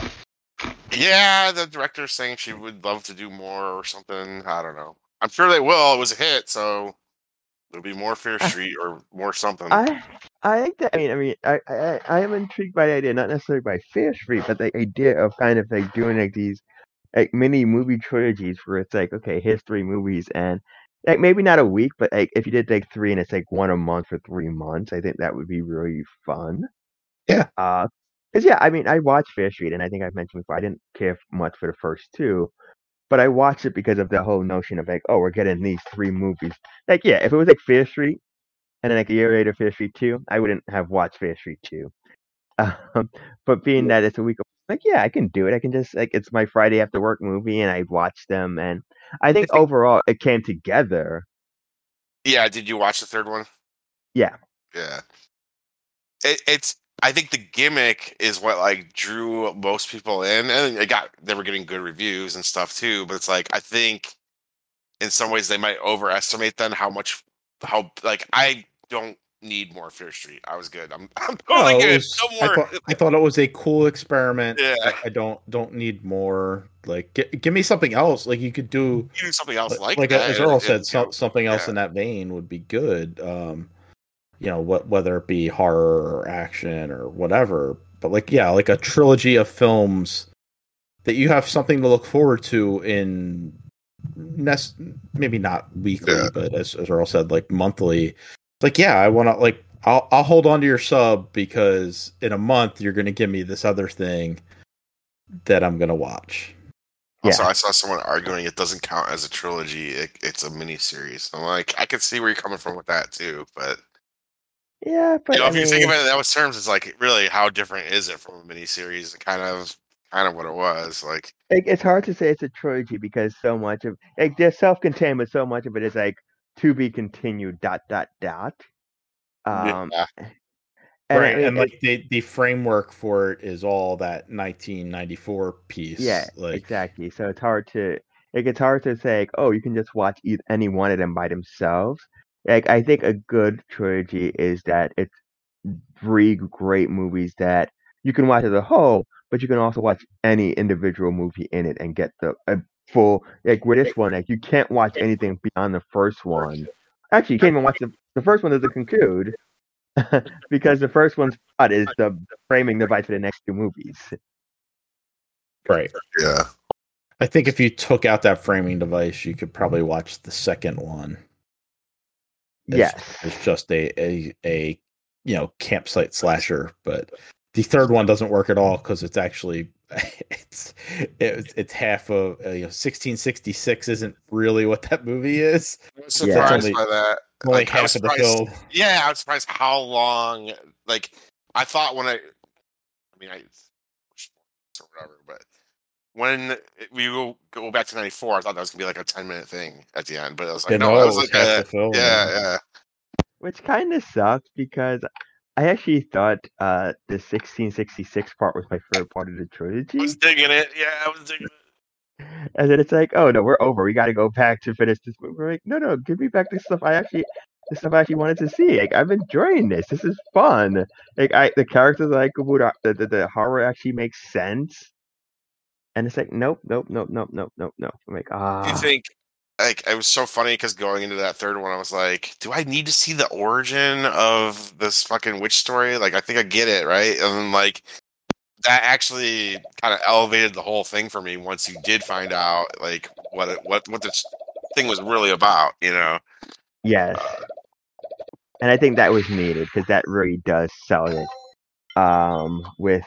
Yeah, the director's saying she would love to do more or something. I don't know. I'm sure they will. It was a hit, so there'll be more Fear I- Street or more something. I I think that. I mean, I mean, I, I I am intrigued by the idea, not necessarily by Fear Street, but the idea of kind of like doing like these like mini movie trilogies where it's like, okay, here's three movies, and like maybe not a week, but like if you did like three and it's like one a month for three months, I think that would be really fun. Yeah. Uh, cause yeah, I mean, I watched Fear Street, and I think I've mentioned before, I didn't care much for the first two, but I watched it because of the whole notion of like, oh, we're getting these three movies. Like, yeah, if it was like Fear Street, and then like a year later Fear Street two, I wouldn't have watched Fear Street two. Um, but being that it's a week, like, yeah, I can do it. I can just like it's my Friday after work movie, and I watch them, and I think think- overall it came together. Yeah, did you watch the third one? Yeah. Yeah. It, it's I think the gimmick is what like drew most people in, and it got they were getting good reviews and stuff too. But it's like I think in some ways they might overestimate then how much how like I don't need more Fear Street. I was good. I'm I'm totally No, it good. was- No I, more. thought, I thought it was a cool experiment. Yeah. I, I don't don't need more. Like, gi- give me something else. Like you could do, do something else like, like, that. as Earl and- said, and, so, you know, something else yeah. in that vein would be good. Um, you know, what whether it be horror or action or whatever. But like, yeah, like a trilogy of films that you have something to look forward to in nest, maybe not weekly, Yeah. but as, as Earl said, like monthly. Like, yeah, I want to like. I'll I'll hold on to your sub because in a month you're going to give me this other thing that I'm going to watch. Also, Yeah. I saw someone arguing it doesn't count as a trilogy. It, it's a mini series. I'm like, I can see where you're coming from with that too. But Yeah, but you know, I if you think mean, about it in those terms, it's like really how different is it from a mini series? Kind of, kind of what it was. Like, like, it's hard to say it's a trilogy because so much of like they're self-contained, but so much of it is like to be continued. Dot dot dot. Um, yeah, and I right, mean, and it- like the the framework for it is all that nineteen ninety-four piece. yeah, like exactly. So it's hard to like it's hard to say like, oh, you can just watch either, any one of them by themselves. Like I think a good trilogy is that it's three great movies that you can watch as a whole, but you can also watch any individual movie in it and get the a full like with this one, like you can't watch anything beyond the first one. Actually, you can't even watch the the first one doesn't conclude because the first one's plot is the framing device for the next two movies. right. yeah. I think if you took out that framing device, you could probably watch the second one. It's, Yes. it's just a, a a you know campsite slasher, but the third one doesn't work at all because it's actually it's it's, it's half of uh, you know sixteen sixty-six isn't really what that movie is. I was Yeah. surprised Only- by that. Only Like, I was half of the surprised- film. Yeah, I was surprised how long. Like, I thought when I, I mean, I or whatever, but when we go go back to ninety-four, I thought that was gonna be like a ten minute thing at the end, but I was like, Yeah, no, no, that it was was like half a, the film, yeah, yeah. yeah. Which kind of sucks because I actually thought uh, the sixteen sixty-six part was my favorite part of the I trilogy. was digging it. Yeah, I was digging it. And then it's like, oh no, we're over. We got to go back to finish this movie. We're like, no, no, give me back the stuff I actually, the stuff I actually wanted to see. Like, I'm enjoying this. This is fun. Like, I the characters I like, the, the the horror actually makes sense. And it's like, nope, nope, nope, nope, nope, nope, nope. I'm like, ah. Do you think? Like, it was so funny because going into that third one, I was like, do I need to see the origin of this fucking witch story? Like, I think I get it, right? And then, like, that actually kind of elevated the whole thing for me once you did find out, like, what it, what what this thing was really about, you know? Yes. And I think that was needed because that really does sell it. Um, with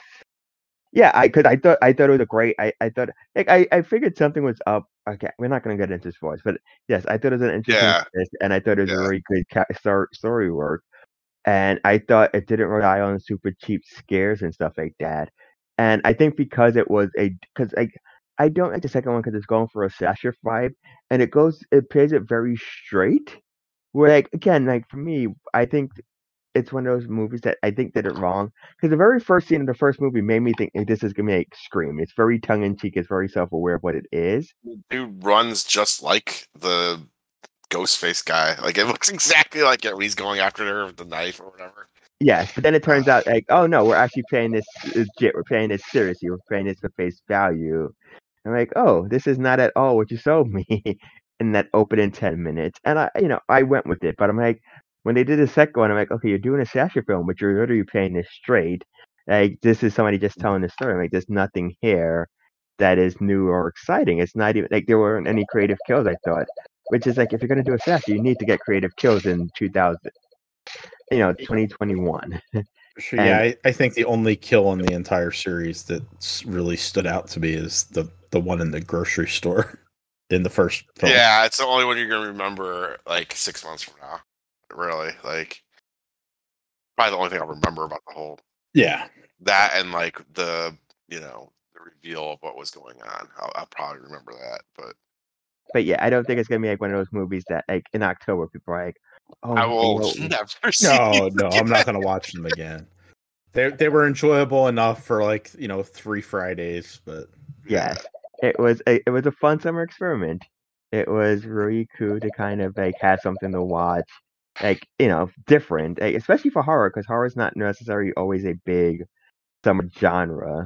yeah, I because I thought I thought it was a great. I, I thought like I, I figured something was up. Okay, we're not gonna get into spoilers, but yes, I thought it was an interesting Yeah. twist, and I thought it was Yeah. a very good ca- story, story work. And I thought it didn't rely on super cheap scares and stuff like that. And I think because it was a because like I don't like the second one because it's going for a slasher vibe, and it goes it plays it very straight. Where like again, like for me, I think it's one of those movies that I think did it wrong because the very first scene of the first movie made me think, hey, this is gonna make Scream. It's very tongue in cheek. It's very self aware of what it is. Dude runs just like the Ghostface guy. Like, it looks exactly like it when he's going after her with the knife or whatever. Yes, but then it turns out like, oh no, we're actually playing this legit. We're playing this seriously. We're playing this for face value. I'm like, oh, this is not at all what you sold me in that opening ten minutes. And I, you know, I went with it. But I'm like, when they did the second one, I'm like, okay, you're doing a slasher film, but you're literally playing this straight. Like, this is somebody just telling the story. I'm like, there's nothing here that is new or exciting. It's not even like there weren't any creative kills. I thought, which is like, if you're gonna do a slasher, you need to get creative kills in two thousand, you know, twenty twenty-one. Sure, yeah, I, I think the only kill in the entire series that really stood out to me is the, the one in the grocery store in the first film. Yeah, it's the only one you're gonna remember like six months from now. Really, like probably the only thing I'll remember about the whole. Yeah, that and like the you know the reveal of what was going on. I'll, I'll probably remember that, but but yeah, I don't think it's gonna be like one of those movies that like in October people are like, oh, I will you know, never see. no, no, I'm not gonna watch them again. They they were enjoyable enough for like you know three Fridays, but yes, it was a it was a fun summer experiment. It was really cool to kind of like have something to watch, like you know, different, like, especially for horror, because horror is not necessarily always a big summer genre.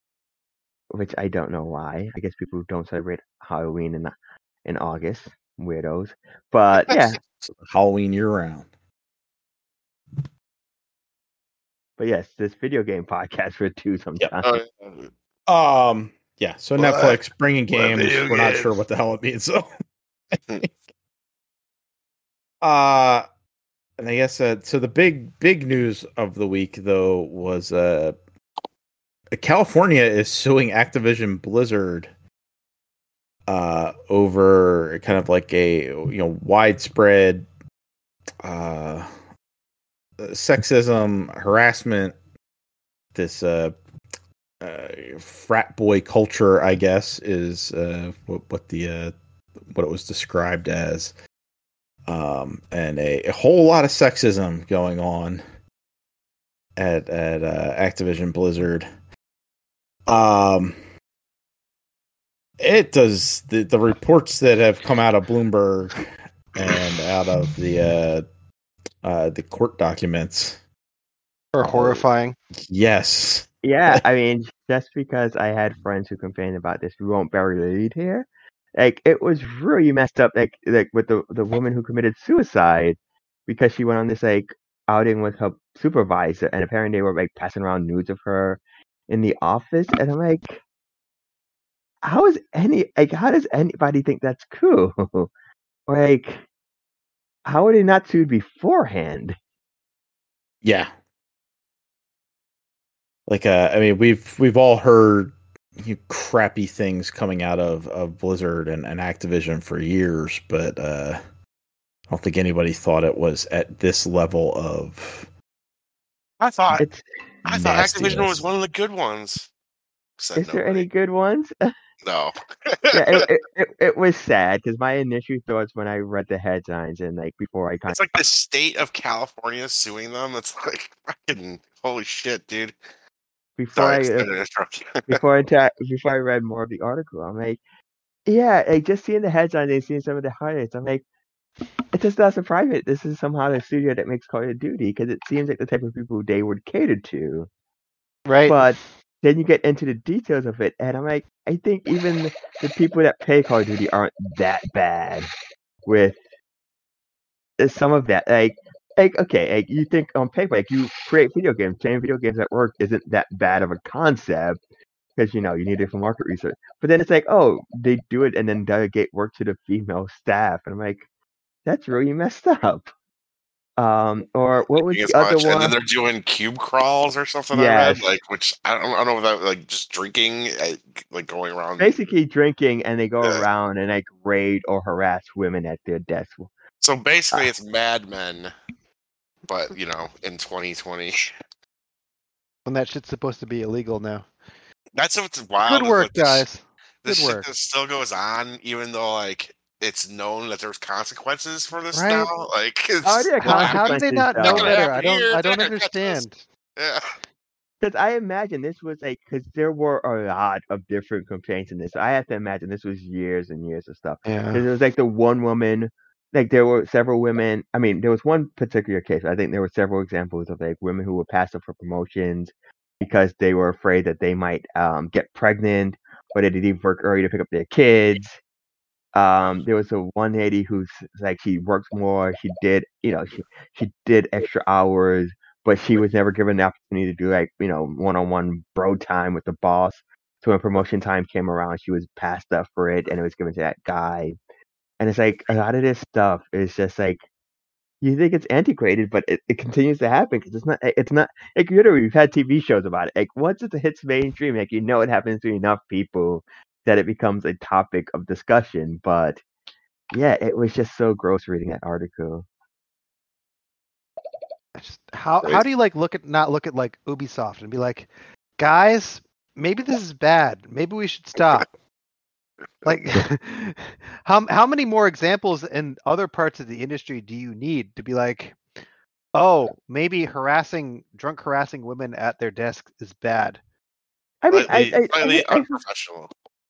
Which I don't know why. I guess people don't celebrate Halloween in in August, weirdos. But yeah, Halloween year round. But yes, this video game podcast would do sometime. Oh, yeah. Um, yeah. So What? Netflix bringing What games. video We're not games? sure what the hell it means. So, uh, and I guess uh, so. The big big news of the week though was uh, California is suing Activision Blizzard uh over kind of like a you know widespread uh sexism, harassment, this uh, uh frat boy culture, I guess, is uh what, what the uh what it was described as, um and a, a whole lot of sexism going on at at uh, Activision Blizzard. Um It does. The, the reports that have come out of Bloomberg and out of the uh, uh, the court documents Or horrifying. Yes. Yeah, I mean, just because I had friends who complained about this, we won't bury the lead here. Like, it was really messed up. Like, like with the the woman who committed suicide because she went on this like outing with her supervisor, and apparently they were like passing around nudes of her in the office, and I'm like, how is any like how does anybody think that's cool? Like, how are they not sued beforehand? Yeah. Like, uh, I mean, we've we've all heard you know, crappy things coming out of, of Blizzard and, and Activision for years, but uh, I don't think anybody thought it was at this level of. I thought It's I thought Activision nastiness. was one of the good ones. Said Is there nobody. any good ones? No. yeah, it, it, it, it was sad because my initial thoughts when I read the headlines and like before I kind It's like the state of California suing them. It's like fucking holy shit, dude. before Sorry, I it's uh, gonna interrupt you. before I ta- before I read more of the article, I'm like, yeah, like just seeing the headlines and seeing some of the highlights, I'm like, it does not surprise me. This is somehow the studio that makes Call of Duty because it seems like the type of people they would cater to. Right. But then you get into the details of it, and I'm like, I think even the people that play Call of Duty aren't that bad with some of that. Like, like okay, like you think on paper, like you create video games, playing video games at work isn't that bad of a concept because you know you need it for market research. But then it's like, oh, they do it and then delegate work to the female staff, and I'm like, that's really messed up. Um, or what was As the other much. And then one? they're doing cube crawls or something. Yes. I read, like, which I don't, I don't know if that like just drinking, uh, like going around. Basically drinking, and they go Yeah. around and like raid or harass women at their desk. So basically, Ah. it's Mad Men, but you know, in twenty twenty. When that shit's supposed to be illegal now. That's what's wild. Good is, work, like, this- guys. This Good shit work. that still goes on, even though like it's known that there's consequences for this Right. now. Like, it's, Oh, yeah, How, how do they consequences, not though. know It's gonna better? I happen don't. here, I don't they're gonna catch us. understand. yeah. Because I imagine this was like, because there were a lot of different complaints in this. I have to imagine this was years and years of stuff. Because Yeah. it was like the one woman, like there were several women. I mean, there was one particular case. I think there were several examples of like women who were passed up for promotions because they were afraid that they might um, get pregnant or they did leave work early to pick up their kids. Um, there was a one lady who's like she works more. She did, you know, she she did extra hours, but she was never given the opportunity to do like you know one-on-one bro time with the boss. So when promotion time came around, she was passed up for it, and it was given to that guy. And it's like a lot of this stuff is just like you think it's antiquated, but it, it continues to happen because it's not. It's not like literally we've had T V shows about it. Like once it hits mainstream, like you know it happens to enough people that it becomes a topic of discussion. But yeah, it was just so gross reading that article. I just, how how do you like look at not look at like Ubisoft and be like, guys, maybe this is bad. Maybe we should stop. Like, how how many more examples in other parts of the industry do you need to be like, oh, maybe harassing drunk harassing women at their desk is bad? I mean, Slightly, I, I, slightly I, I, unprofessional.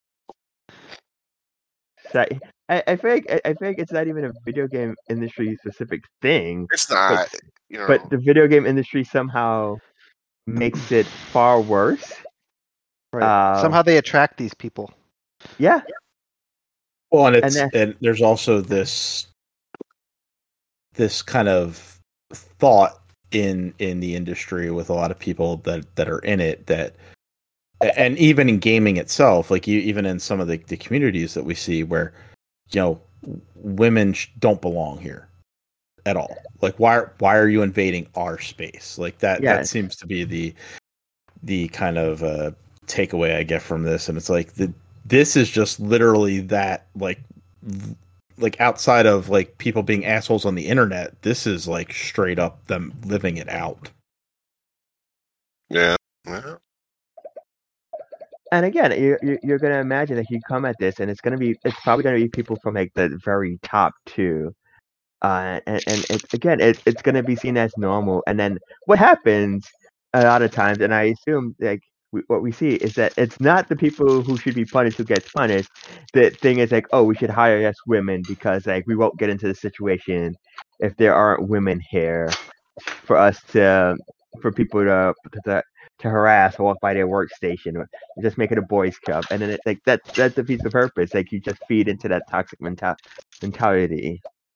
I, I, I feel like I, I feel like it's not even a video game industry specific thing, It's but not. You know, but the video game industry somehow makes it far worse. Right. Uh, Somehow they attract these people. Yeah, Well, and And it's then- and there's also this this kind of thought in in the industry with a lot of people that that are in it that, and even in gaming itself, like you, even in some of the, the communities that we see where, you know, women sh- don't belong here at all. Like, why why are you invading our space? Like that Yeah. that seems to be the the kind of uh, takeaway I get from this, and it's like the this is just literally that like v- like outside of like people being assholes on the internet, this is like straight up them living it out. yeah. yeah. and again, you, you you're gonna imagine that you come at this, and it's gonna be it's probably gonna be people from like the very top too. Uh, and and it's again, it, it's gonna be seen as normal. And then what happens a lot of times, and I assume like we, what we see is that it's not the people who should be punished who gets punished. The thing is like, oh, we should hire less women because like we won't get into the situation if there aren't women here for us to for people to to, to harass or walk by their workstation or just make it a boys club. And then it's like that that defeats the purpose. Like you just feed into that toxic mental mentality.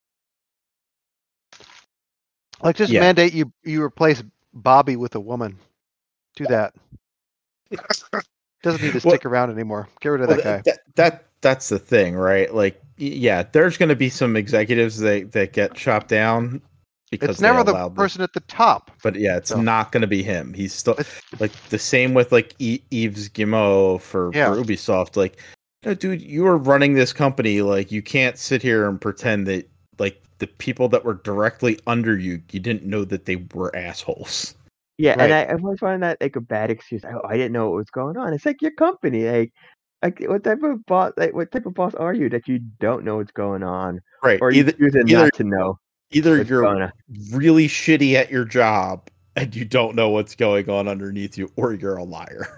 Like just Yeah. mandate you you replace Bobby with a woman. Do that. Doesn't need to Well- stick around anymore. Get rid of Well, that guy. that, that that's the thing, right? Like, y- yeah, there's going to be some executives that that get chopped down because It's never they the allowed them- person at the top. But yeah, it's So- not going to be him. He's still It's- like the same with like e- Yves Guillemot for, Yeah. for Ubisoft. Like, no, dude, you are running this company. Like, you can't sit here and pretend that like the people that were directly under you, you didn't know that they were assholes. Yeah, Right. and I, I always find that like a bad excuse. Oh, I didn't know what was going on. It's like your company. Like, like what type of boss? Like, what type of boss are you that you don't know what's going on, Right. or you Either choosing either not to know either what's you're going on? really shitty at your job and you don't know what's going on underneath you, or you're a liar.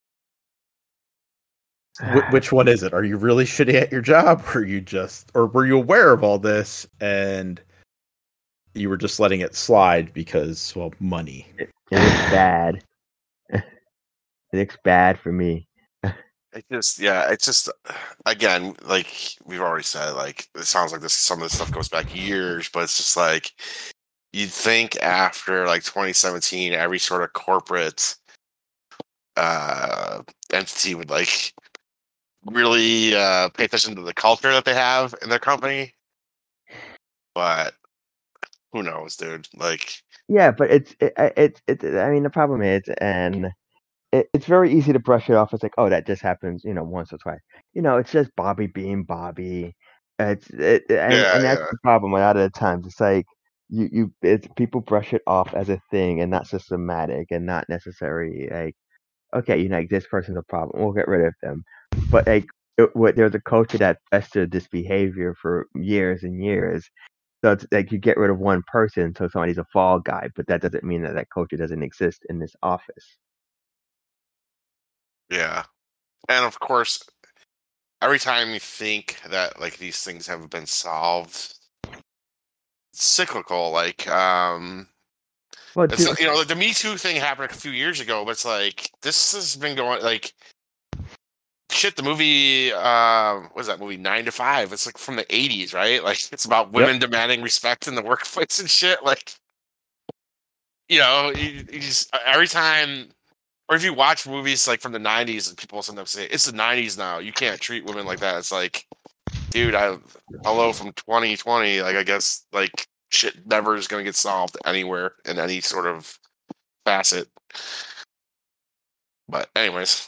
Wh- which one is it? Are you really shitty at your job, or are you just, or were you aware of all this and you were just letting it slide because, well, money? It, it looks bad. It looks bad for me. It just, yeah, it's just, again, like we've already said, like it sounds like this. Some of this stuff goes back years, but it's just like you'd think after like twenty seventeen, every sort of corporate uh, entity would like really uh, pay attention to the culture that they have in their company. But who knows, dude? Like, Yeah, but it's it, it's it's. I mean, the problem is, and it, it's very easy to brush it off as like, oh, that just happens, you know, once or twice. You know, it's just Bobby being Bobby. It's it, and yeah, and that's yeah, the problem. A lot of the times, it's like you you it's people brush it off as a thing and not systematic and not necessary. Like, okay, you know, like, this person's a problem. We'll get rid of them. But like, it, what there's a culture that festered this behavior for years and years. So it's like you get rid of one person, so somebody's a fall guy, but that doesn't mean that that culture doesn't exist in this office. yeah. And of course, every time you think that like these things have been solved, it's cyclical. Like, um, Well, it's dude, you know, like the Me Too thing happened a few years ago, but it's like this has been going like shit. The movie, uh, what is that movie? Nine to Five. It's like from the eighties, right? Like it's about women demanding respect in the workplace and shit. Like, you know, you, you just every time. Or if you watch movies like from the nineties, and people sometimes say it's the nineties now, you can't treat women like that. It's like, dude, I hello from twenty twenty. Like, I guess like shit never is gonna get solved anywhere in any sort of facet. But anyways,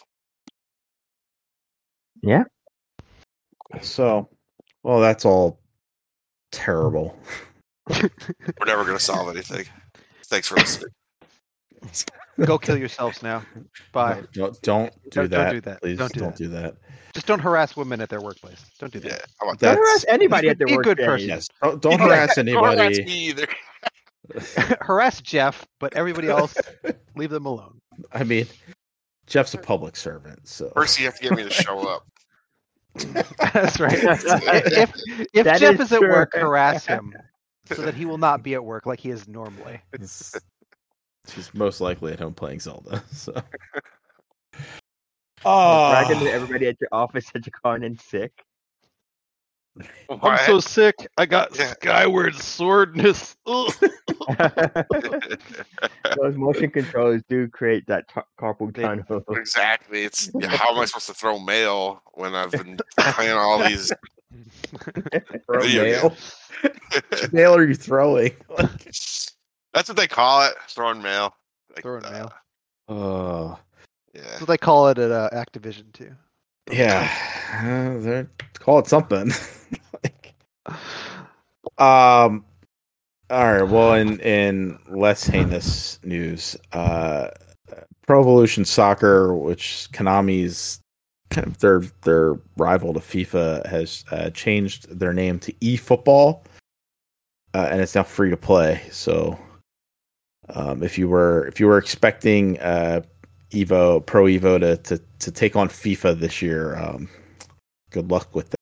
yeah. So, well, that's all terrible. we're never gonna solve anything. Thanks for listening. Go kill yourselves now. Bye. No, don't don't do Don't- that. don't do that. Please Don't do don't that. do that. Just don't harass women at their workplace. Don't do Yeah, that. how about Don't that? harass anybody at their Be a work. good day. person. Yes. Don't, don't Don't harass Don't harass anybody. me either. Harass Jeff, but everybody else, leave them alone. I mean, Jeff's a public servant, so First, you have to get me to show up. That's right. If if That Jeff is is at true. work, harass him so that he will not be at work like he is normally. he's, he's most likely at home playing Zelda. So, oh, Bragging to everybody at your office that you're calling in sick. What? sick. I got Yeah. Skyward Swordness. Those motion controllers do create that t- carpal They- tunnel. Exactly. It's yeah, how am I supposed to throw mail when I've been playing all these? throw Video mail. Which mail are you throwing? That's what they call it, throwing mail. Like, Throwing uh, mail. Oh, Yeah. That's what they call it at uh, Activision too. yeah. Uh, they're- call it something. Like, um. All right. Well, in in less heinous news, uh, Pro Evolution Soccer, which Konami's kind of their their rival to FIFA, has uh, changed their name to eFootball, uh, and it's now free to play. So, um, if you were if you were expecting uh, Evo Pro Evo to, to to take on FIFA this year, um, good luck with that.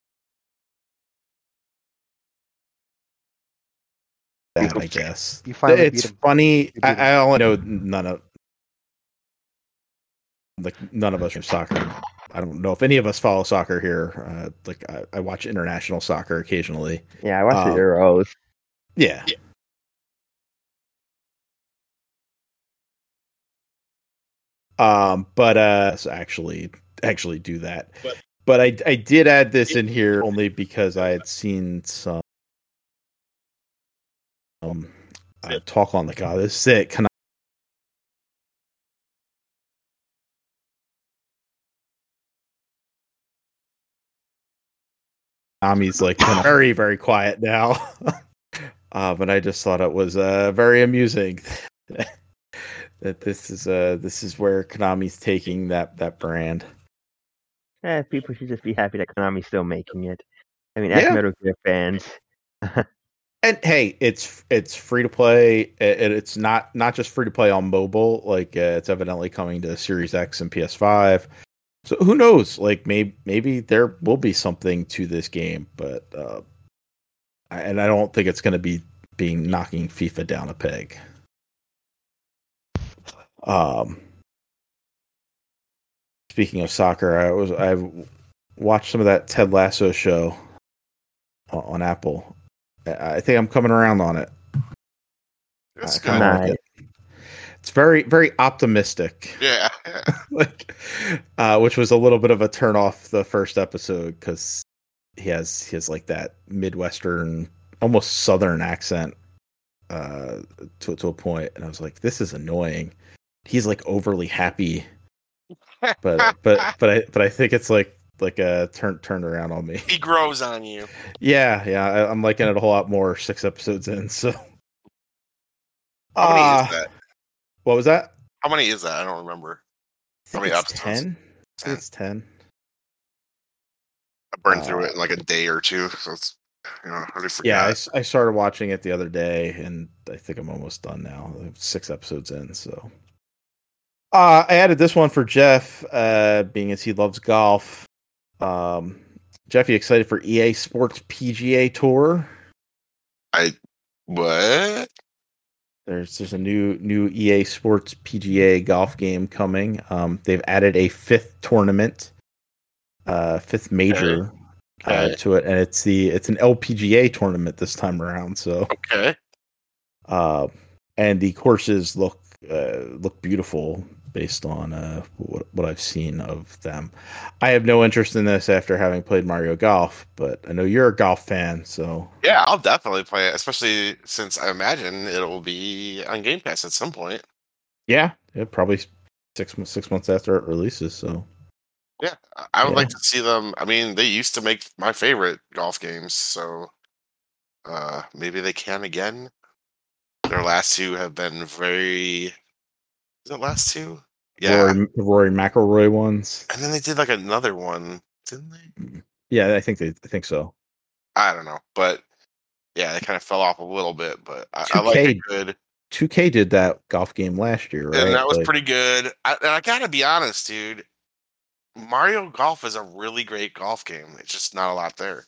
That, I guess. You finally It's beat him. funny. You beat I, him. I only know none of like none of us are soccer. I don't know if any of us follow soccer here. Uh, like I, I watch international soccer occasionally. Yeah, I watched Um, the Euros. Yeah. Um, but uh, so actually, actually do that. But, but I, I did add this in here only because I had seen some um uh, talk on like, oh, this is it. Can Konami's like kind of very, very quiet now. uh, but I just thought it was uh, very amusing that this is uh this is where Konami's taking that that brand. Eh, people should just be happy that Konami's still making it. I mean, as Yeah. Metal Gear fans, And hey, it's it's free to play. And it's not not just free to play on mobile. Like uh, it's evidently coming to Series X and P S five. So who knows? Like maybe maybe there will be something to this game, but uh, and I don't think it's going to be being knocking FIFA down a peg. Um, speaking of soccer, I was I've watched some of that Ted Lasso show on, on Apple. I think I'm coming around on it. That's I good. kinda like it. It's very very optimistic. Yeah. like, uh, which was a little bit of a turn off the first episode because he has he has like that Midwestern, almost Southern accent uh, to to a point, and I was like, this is annoying. He's like overly happy, but but but I but I think it's like like a turn turned around on me. He grows on you. Yeah, yeah, I, I'm liking it a whole lot more six episodes in. So, How many uh, is that? what was that? How many is that? I don't remember. I think How many it's episodes? ten. I think it's ten. I burned through Uh, it in like a day or two, so it's you know I already forgot. Yeah, I, s- I started watching it the other day, and I think I'm almost done now. Six episodes in, so. Uh, I added this one for Jeff, uh, being as he loves golf. Um, Jeff, you excited for E A Sports P G A Tour? I what? There's there's a new new E A Sports P G A golf game coming. Um, they've added a fifth tournament, uh, fifth major uh, Okay. to it, and it's the it's an L P G A tournament this time around. So, Okay. uh, and the courses look uh, look beautiful based on uh, what what I've seen of them. I have no interest in this after having played Mario Golf, but I know you're a golf fan, so Yeah, I'll definitely play it, especially since I imagine it'll be on Game Pass at some point. yeah, yeah probably six months six months after it releases. So. Yeah, I- I would Yeah. like to see them. I mean, they used to make my favorite golf games, so uh, maybe they can again. Their last two have been very. Is it last two? Yeah, Rory, Rory McIlroy ones. and then they did like another one, didn't they? Yeah, I think they. I think so. I don't know, but yeah, they kind of fell off a little bit. But I, I like 2K it good, two K did that golf game last year, right? and that was Like, pretty good. I, and I gotta be honest, dude. Mario Golf is a really great golf game. It's just not a lot there.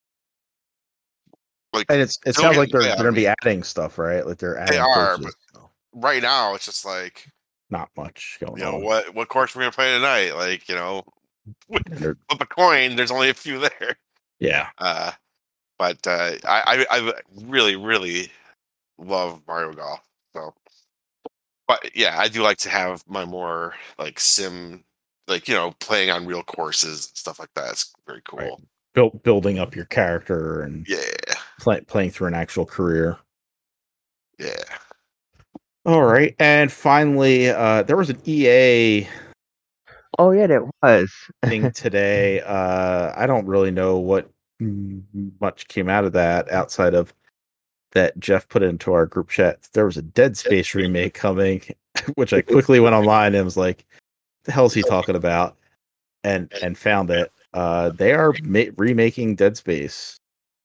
Like and it's it Don't sounds get like they're me- they're yeah, gonna I be mean- adding stuff, right? Like they're adding are, courses. So right now, it's just like. not much going You know on. what? What course we're gonna play tonight? Like you know, And they're- flip a coin. There's only a few there. yeah, Uh, but uh, I, I I really really love Mario Golf. So, but yeah, I do like to have my more like sim, like you know, playing on real courses and stuff like that. It's very cool. Right. build building up your character and Yeah, play, playing through an actual career. yeah. All right, and finally, uh, there was an E A oh yeah, that was. thing today. Uh, I don't really know what m- much came out of that outside of that Jeff put into our group chat. There was a Dead Space remake coming, which I quickly went online and was like, "The hell is he talking about?" And and found it. Uh, they are ma- remaking Dead Space.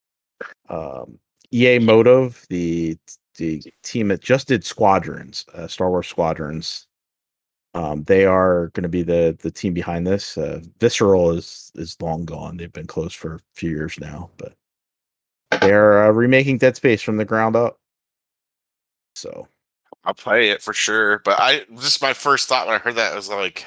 Um, E A Motive, the the team that just did Squadrons, uh, Star Wars Squadrons. Um, they are going to be the the team behind this. Uh, Visceral is is long gone. They've been closed for a few years now, but they're uh, remaking Dead Space from the ground up. So I'll play it for sure. But I just my first thought when I heard that was like,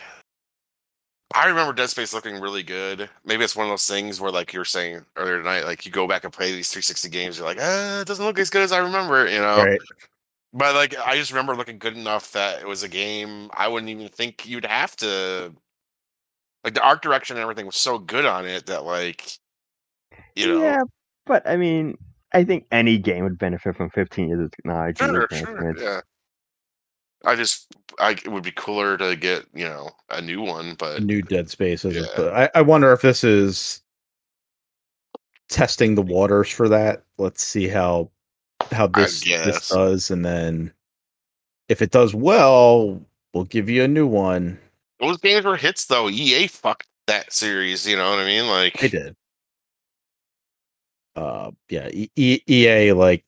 I remember Dead Space looking really good. Maybe it's one of those things where, like you were saying earlier tonight, like you go back and play these three sixty games, you're like, ah, it doesn't look as good as I remember, you know. right, But like, I just remember looking good enough that it was a game I wouldn't even think you'd have to. Like the art direction and everything was so good on it that, like, you know, Yeah, but I mean, I think any game would benefit from fifteen years of technology sure, sure, advancements. yeah. I just, I it would be cooler to get, you know, a new one, but new Dead Space is. Yeah. But I, I wonder if this is testing the waters for that. Let's see how how I this this guess. does, and then if it does well, we'll give you a new one. Those games were hits, though. E A fucked that series. You know what I mean? Like They did. Uh, yeah, e- e- EA like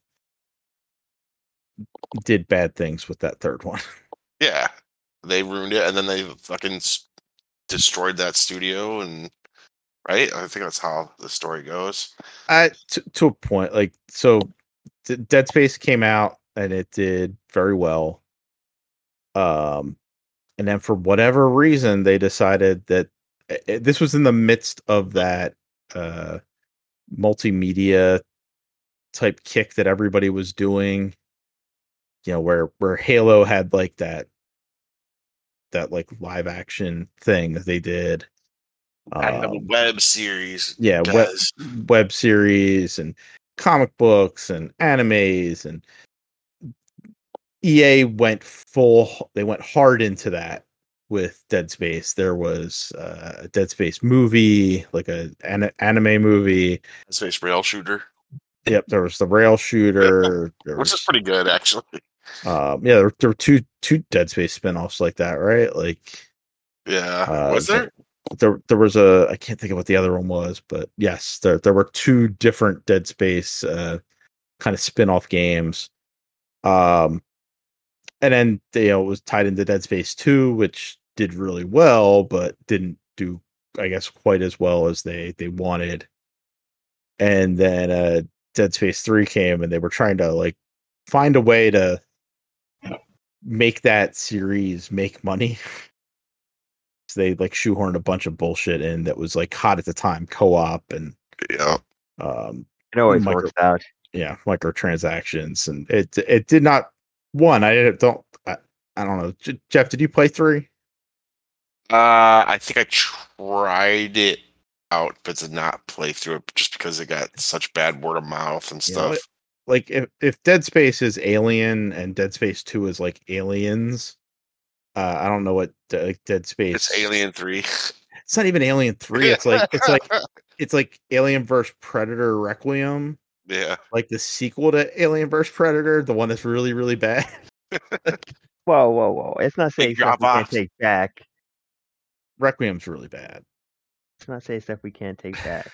did bad things with that third one. Yeah, they ruined it, and then they fucking s- destroyed that studio. And right, I think that's how the story goes. I to, to a point, like so, D- Dead Space came out and it did very well. Um, and then for whatever reason, they decided that uh, this was in the midst of that uh multimedia type kick that everybody was doing. You know, where where Halo had like that that like live action thing that they did. Kind of a Um, web series. yeah, web does. web series and comic books and animes, and E A went full. They went hard into that with Dead Space. There was uh, a Dead Space movie, like a an anime movie. Space rail shooter, Yep, there was the rail shooter, there which is was, pretty good actually. um, yeah, there, there were two two Dead Space spinoffs like that, right? Like, Yeah, uh, was there? there there was a I can't think of what the other one was, but yes, there there were two different Dead Space uh, kind of spin-off games. Um, and then you know it was tied into Dead Space two, which did really well, but didn't do, I guess, quite as well as they they wanted. And then uh, Dead Space three came, and they were trying to like find a way to make that series make money. So they like shoehorned a bunch of bullshit in that was like hot at the time, co-op and Yeah, um, It always micro- works out. yeah, microtransactions, and it it did not. One, I don't, I, I don't know. J- Jeff, did you play three? uh, I think I tried it out, but did not play through it just because it got such bad word of mouth and You know, stuff. it- like if if Dead Space is Alien and Dead Space two is like Aliens, uh, I don't know what uh, like Dead Space. It's Alien Three. It's not even Alien three. It's like it's like it's like Alien versus Predator Requiem, yeah. like the sequel to Alien versus Predator, the one that's really really bad. Whoa, whoa, whoa! It's not saying Big stuff we can't drop-off. take back. Requiem's really bad. It's not saying stuff we can't take back.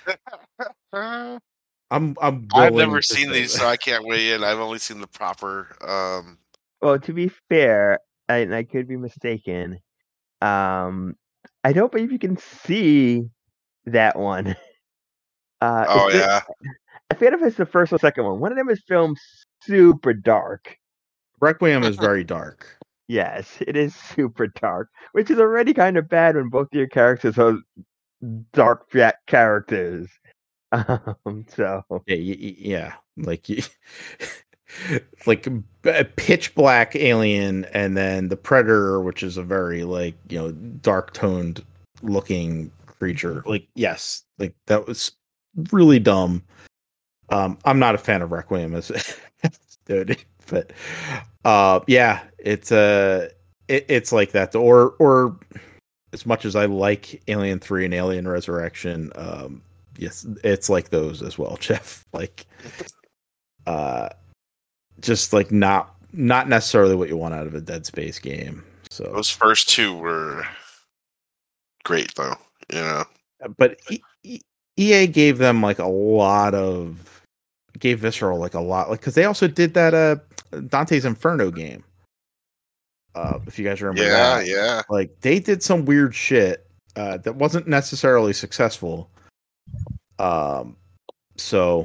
I'm I'm. I've willing never to seen say these, that. so I can't weigh in. I've only seen the proper. Um, Well, to be fair, I, and I could be mistaken. Um, I don't believe you can see that one. Uh, oh it's- yeah, I forget if it's the first or second one. One of them is filmed super dark. Requiem is very dark. Yes, it is super dark, which is already kind of bad when both your characters are dark fat characters. Um, so Yeah, y- y- yeah, like y- like b- pitch black Alien, and then the Predator, which is a very like you know dark toned looking creature. Like yes, like that was really dumb. Um, I'm not a fan of Requiem as dude, but uh, yeah, it's uh, it, it's like that. Or or as much as I like Alien three and Alien Resurrection, um, yes, it's like those as well, Jeff. Like, uh, just like not not necessarily what you want out of a Dead Space game. So, those first two were great, though. You know, but e- E- EA gave them like a lot of gave Visceral like a lot, like because they also did that uh Dante's Inferno game. Uh, if you guys remember yeah, that, yeah. like they did some weird shit uh, that wasn't necessarily successful. Um, so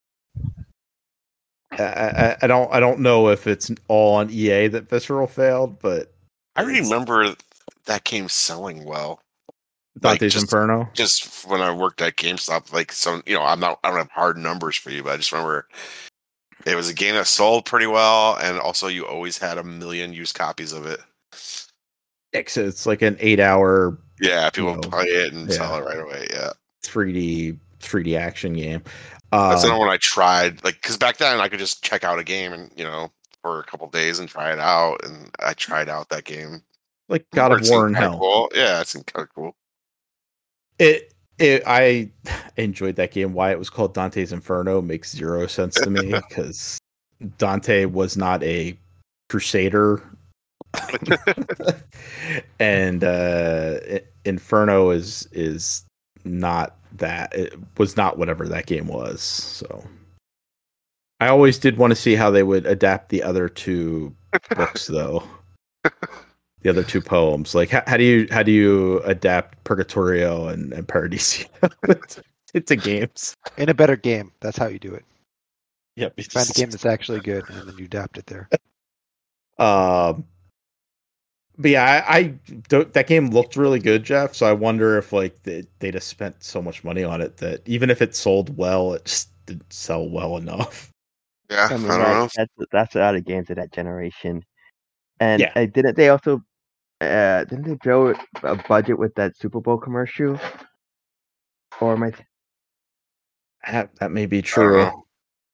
I, I, I don't I don't know if it's all on E A that Visceral failed, but I remember that game selling well. Like, Dante's just- Inferno. Just when I worked at GameStop, like some, you know, I'm not, I don't have hard numbers for you, but I just remember it was a game that sold pretty well, and also you always had a million used copies of it. It's, it's like an eight hour Yeah, people You know, play it and yeah. sell it right away. Yeah, three D three D action game. that's Um, another one I tried. Like, because back then I could just check out a game and you know for a couple days and try it out, and I tried out that game. like God of It seemed War and kinda Hell. Cool. Yeah, it seemed kind of cool. It, it I enjoyed that game. Why it was called Dante's Inferno makes zero sense to me because Dante was not a crusader and uh, Inferno is is not that. It was not whatever that game was. So I always did want to see how they would adapt the other two books, though. The other two poems, like how, how do you how do you adapt Purgatorio and, and Paradiso into games in a better game? That's how you do it. Yep, you find a game that's actually good, and then you adapt it there. Um, but yeah, I, I don't. That game looked really good, Jeff. So I wonder if like they, they'd have spent so much money on it that even if it sold well, it just didn't sell well enough. Yeah, I mean, I don't that, know. that's that's a lot of games of that generation. And Yeah. uh, didn't they also uh, didn't they throw a budget with that Super Bowl commercial? Or am I? Th- That, that may be I don't true. know.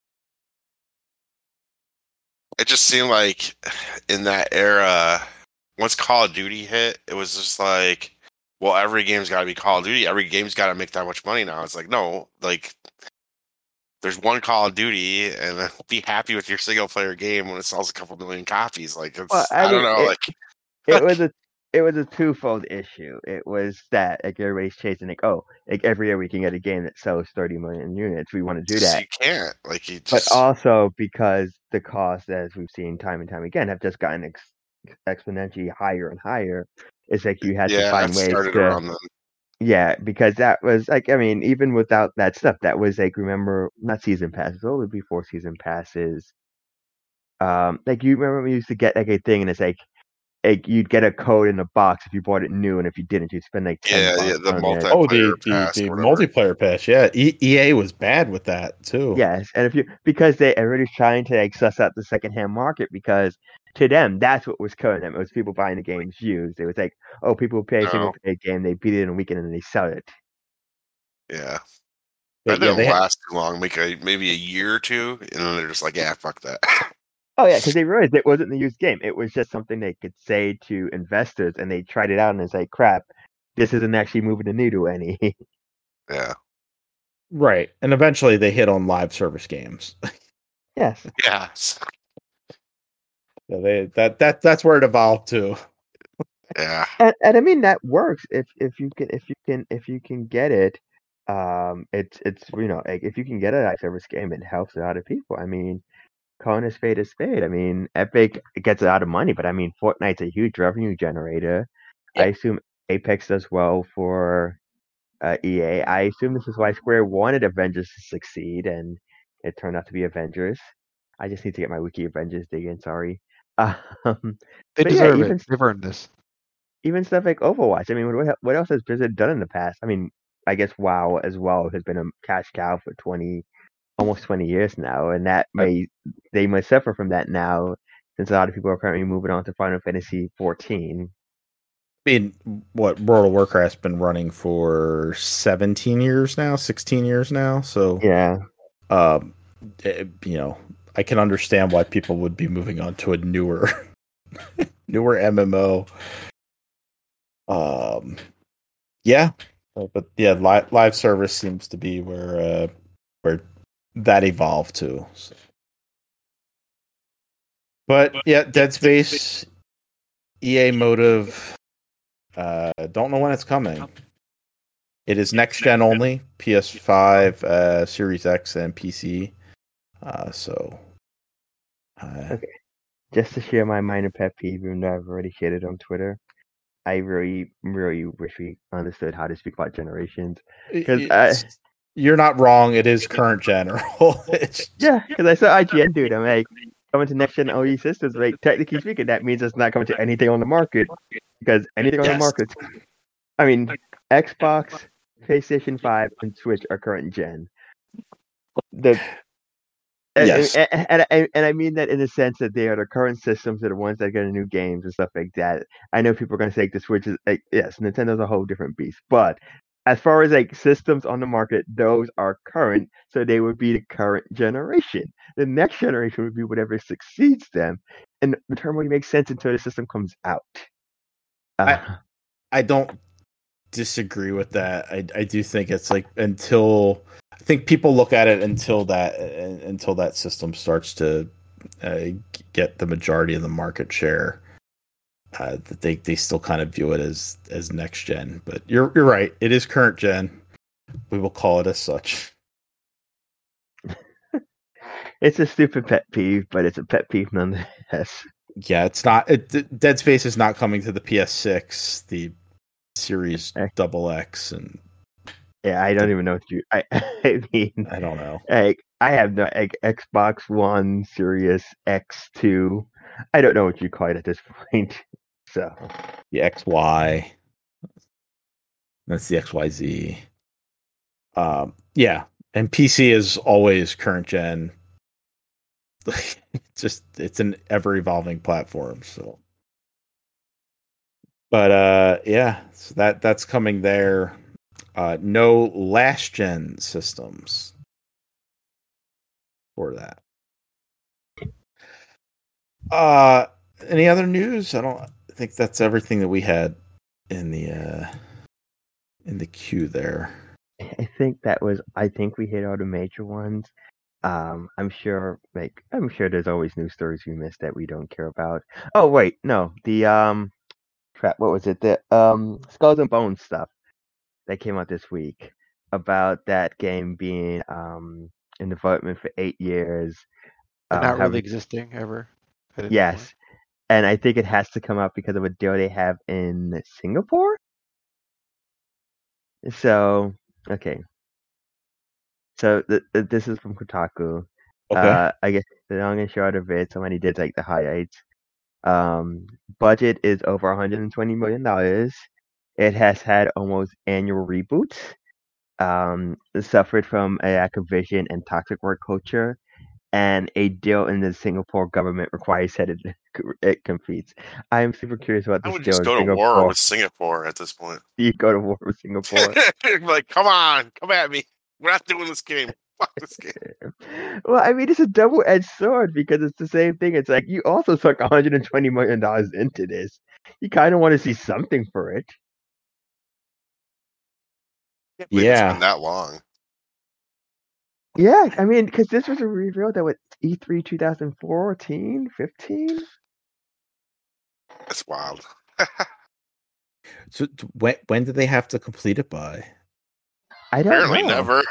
It just seemed like in that era, once Call of Duty hit, it was just like, well, every game's got to be Call of Duty. Every game's got to make that much money now. It's like, no, like, there's one Call of Duty, and be happy with your single player game when it sells a couple million copies. Like, it's, Well, I, I don't mean, know. it- like, it was a it was a twofold issue. It was that like everybody's chasing like, oh, like every year we can get a game that sells thirty million units. We want to do just- that. you can't. Like, you But just, also because the costs, as we've seen time and time again, have just gotten ex- exponentially higher and higher. It's like you had yeah, to find that ways started to, around then. yeah, because that was like, I mean, even without that stuff, that was like, remember, not season passes, what would be before season passes? Um, like you remember we used to get like a thing, and it's like, like you'd get a code in a box if you bought it new, and if you didn't, you'd spend like ten Yeah, bucks yeah, the on multi- it. Oh, the Player the, pass the or whatever. multiplayer pass. Yeah, e- EA was bad with that too. Yes, and if you because they are really trying to like suss out the secondhand market, because to them that's what was killing them. It was people buying the games used. It was like, oh, people pay a No. single player game, they beat it in a weekend, and then they sell it. Yeah. But That yeah, didn't they had, last too long, like a, maybe a year or two, and then they're just like, yeah, fuck that. Oh yeah, because they realized it wasn't the used game. It was just something they could say to investors, and they tried it out, and it's like, crap, this isn't actually moving the needle any. Yeah. right, and eventually they hit on live service games. Yes. Yeah. Yeah, they that that that's where it evolved to. Yeah. And, and I mean that works if if you can if you can if you can get it. Um, it's it's you know like if you can get a live service game, it helps a lot of people. I mean, calling a spade a spade. I mean, Epic gets a lot of money, but I mean, Fortnite's a huge revenue generator. I Yeah. assume Apex does well for uh, E A. I assume this is why Square wanted Avengers to succeed, and it turned out to be Avengers. I just need to get my wiki Avengers dig in. Sorry. Um, They But yeah, deserve even- it. They've earned this. even stuff like Overwatch. I mean, what what else has Blizzard done in the past? I mean, I guess WoW as well has been a cash cow for twenty, almost twenty years now, and that may they must suffer from that now, since a lot of people are currently moving on to Final Fantasy fourteen. I mean, what World of Warcraft's been running for seventeen years now, sixteen years now. So, Yeah, um, it- you know, I can understand why people would be moving on to a newer, newer M M O. Um, yeah, Uh, but yeah, live live service seems to be where uh, where that evolved to. So. But yeah, Dead Space, E A Motive. Uh, don't know when it's coming. It is next gen only, P S five, uh, Series X, and P C. Uh, so, uh, just to share my minor pet peeve, even though I've already shared it on Twitter. I really, really wish we understood how to speak about generations. 'Cause I- it's- you're not wrong. It is current general. It's, Yeah, because I saw I G N do it. I'm like, coming to next gen O E systems. Like, technically speaking, that means it's not coming to anything on the market, because anything on the Yes. market. I mean, Xbox, PlayStation five, and Switch are current gen. The and, Yes. and, and, and, and I mean that in the sense that they are the current systems, are the ones that get new games and stuff like that. I know people are going to say the Switch is like, yes, Nintendo's a whole different beast, but as far as like systems on the market, those are current, so they would be the current generation. The next generation would be whatever succeeds them, and the term only makes sense until the system comes out. Uh, I don't disagree with that. I I do think it's like until I think people look at it until that uh, until that system starts to uh, get the majority of the market share. uh, that they they still kind of view it as as next gen. But you're you're right. It is current gen. We will call it as such. It's a stupid pet peeve, but it's a pet peeve nonetheless. Yeah, it's not. It, Dead Space is not coming to the P S six, the Series Double X, and yeah, I don't the, even know what you. I, I mean, I don't know. Like, I have no like, Xbox One, Series X two. I don't know what you call it at this point. So the X Y. That's the X Y Z. Um, yeah, and P C is always current gen. Just it's an ever evolving platform. So, but uh, yeah, so that that's coming there. Uh, no last gen systems for that. Uh, any other news? I don't I think that's everything that we had in the uh, in the queue there. I think that was. I think we hit all the major ones. Um, I'm sure, like, I'm sure there's always news stories we missed that we don't care about. Oh wait, no, the um, crap, what was it? The um, Skulls and Bones stuff that came out this week about that game being um in development for eight years. Um, not really having, existing ever. Yes, and I think it has to come out because of a deal they have in Singapore. So okay. So th- th- this is from Kotaku. Okay. Uh, I guess the long and short of it, somebody did like the highlights. Um, budget is over one hundred twenty million dollars. It has had almost annual reboots. Um, it suffered from a lack of vision and toxic work culture, and a deal in the Singapore government requires that it, it competes. I am super curious about this I would deal just go in to Singapore. war with Singapore at this point. You go to war with Singapore. Like, come on, come at me. We're not doing this game. Fuck this game. Well, I mean, it's a double-edged sword because it's the same thing. It's like you also sunk one hundred twenty million dollars into this. You kind of want to see something for it. Can't believe Yeah. It's been that long. Yeah, I mean, because this was a reveal that was E three twenty fourteen, fifteen. That's wild. So when when did they have to complete it by? I don't Apparently know. never.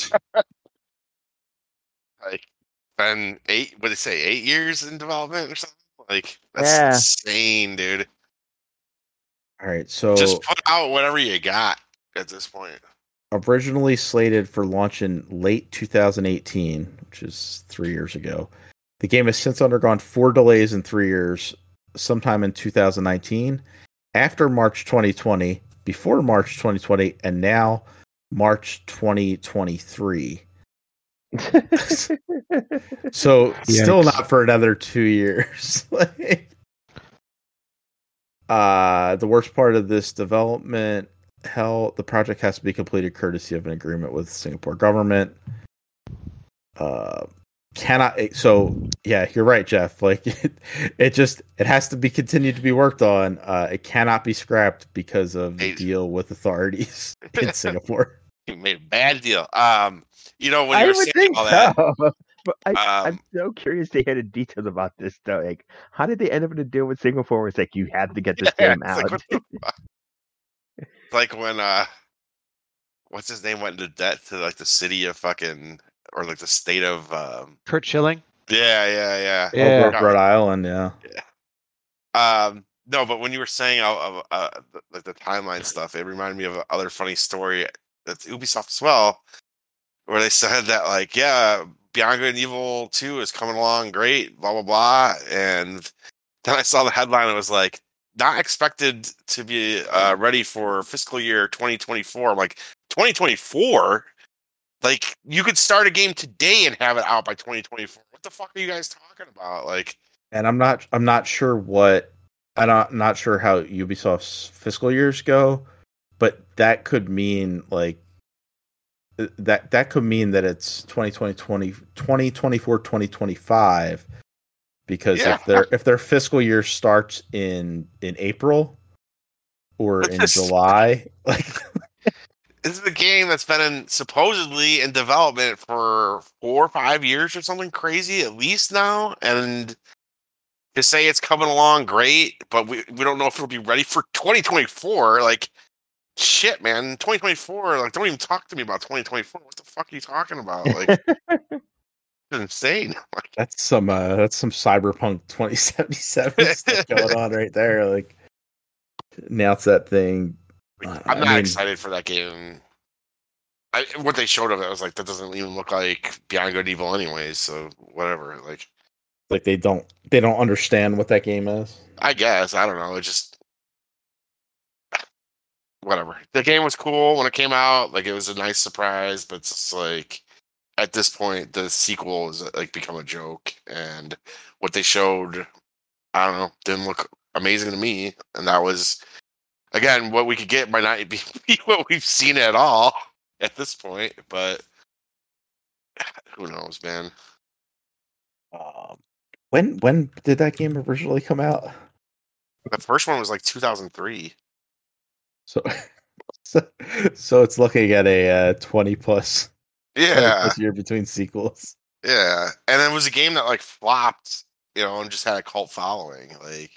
Like, been eight, what did they say, eight years in development or something? Like, that's Yeah. insane, dude. All right, so Just put out whatever you got at this point. Originally slated for launch in late two thousand eighteen, which is three years ago. The game has since undergone four delays in three years, sometime in two thousand nineteen, after March twenty twenty, before March twenty twenty, and now March twenty twenty-three. So still Yikes. not for another two years. uh, the worst part of this development, hell, the project has to be completed courtesy of an agreement with the Singapore government. Uh, cannot. So yeah, you're right, Jeff. Like it, it just it has to be continued to be worked on. Uh, it cannot be scrapped because of the Hey. deal with authorities in Singapore. You made a bad deal. Um, you know, when I you were would saying think all that, so. But I, I'm um, so curious to hear the details about this, though. Like, how did they end up in a deal with Singapore? Where it's like you had to get this yeah, game it's out. like, what the fuck? It's like when uh, what's his name went into debt to like the city of fucking or like the state of um, Kurt Schilling. yeah, yeah, yeah. Yeah. Over at Rhode Island, yeah. Um, no, but when you were saying uh, uh, the, like the timeline stuff, it reminded me of another funny story that's Ubisoft as well, where they said that like, yeah, Beyond Good and Evil two is coming along great, blah blah blah, and then I saw the headline. It was like not expected to be uh, ready for fiscal year twenty twenty-four. I'm like, twenty twenty-four? Like you could start a game today and have it out by twenty twenty-four. What the fuck are you guys talking about? Like, And I'm not I'm not sure what I'm not, not sure how Ubisoft's fiscal years go, but that could mean like that that could mean that it's twenty twenty, twenty twenty-four, twenty twenty-five, because Yeah. if their if their fiscal year starts in in April or But in this- July, like this is a game that's been in, supposedly in development for four or five years or something crazy at least now, and to say it's coming along great, but we, we don't know if it'll be ready for twenty twenty-four. Like, shit, man, twenty twenty-four. Like, don't even talk to me about twenty twenty-four. What the fuck are you talking about? Like, it's insane. Like, That's some uh, that's some Cyberpunk twenty seventy-seven stuff going on right there. Like, announce that thing. Uh, I'm I not mean, excited for that game. I, what they showed of it, I was like, that doesn't even look like Beyond Good and Evil, anyways. So whatever. Like, like they don't they don't understand what that game is. I guess I don't know. It just whatever. The game was cool when it came out. Like, it was a nice surprise, but it's just like at this point, the sequel has like become a joke, and what they showed, I don't know, didn't look amazing to me. And that was again what we could get by not be what we've seen at all at this point. But who knows, man? Um, when when did that game originally come out? The first one was like two thousand three. So, so, so it's looking at a uh, twenty plus, twenty Yeah, plus year between sequels. yeah, and it was a game that like flopped, you know, and just had a cult following. Like,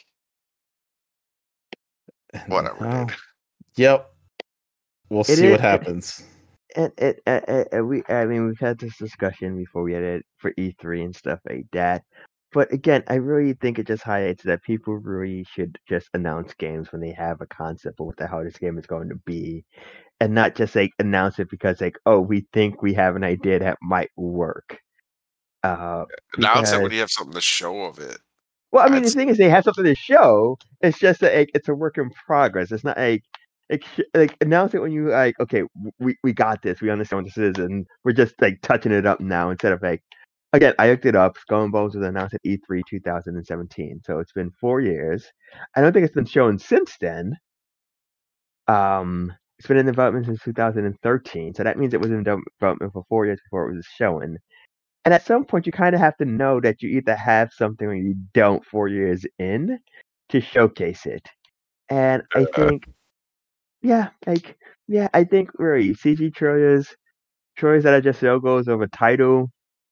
whatever, Well, dude. yep. We'll It see is- what happens. And it, uh, uh, uh, we, I mean, we've had this discussion before we had it for E three and stuff like that. But again, I really think it just highlights that people really should just announce games when they have a concept of what the hell this game is going to be, and not just like announce it because like, oh, we think we have an idea that might work. Uh, Announce it when because- you have something to show of it. well, I mean, I'd the thing is, they have something to show. It's just that like, it's a work in progress. It's not like like, sh- like announce it when you like, okay, w- we we got this. We understand what this is, and we're just like touching it up now instead of like, again, I looked it up. Skull and Bones was announced at E three two thousand seventeen, so it's been four years. I don't think it's been shown since then. Um, it's been in development since two thousand thirteen, so that means it was in development for four years before it was shown. And at some point, you kind of have to know that you either have something or you don't four years in to showcase it. And I think, yeah, like, yeah, I think really C G trailers, trailers that are just logos of a title,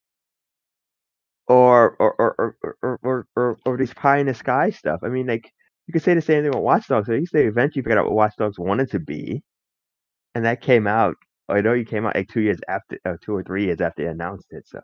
or or or or or, or, or, or these pie in the sky stuff. I mean, like, you could say the same thing with Watch Dogs. At least they eventually figured out what Watch Dogs wanted to be, and that came out. I know you came out like two years after, uh, two or three years after they announced it. So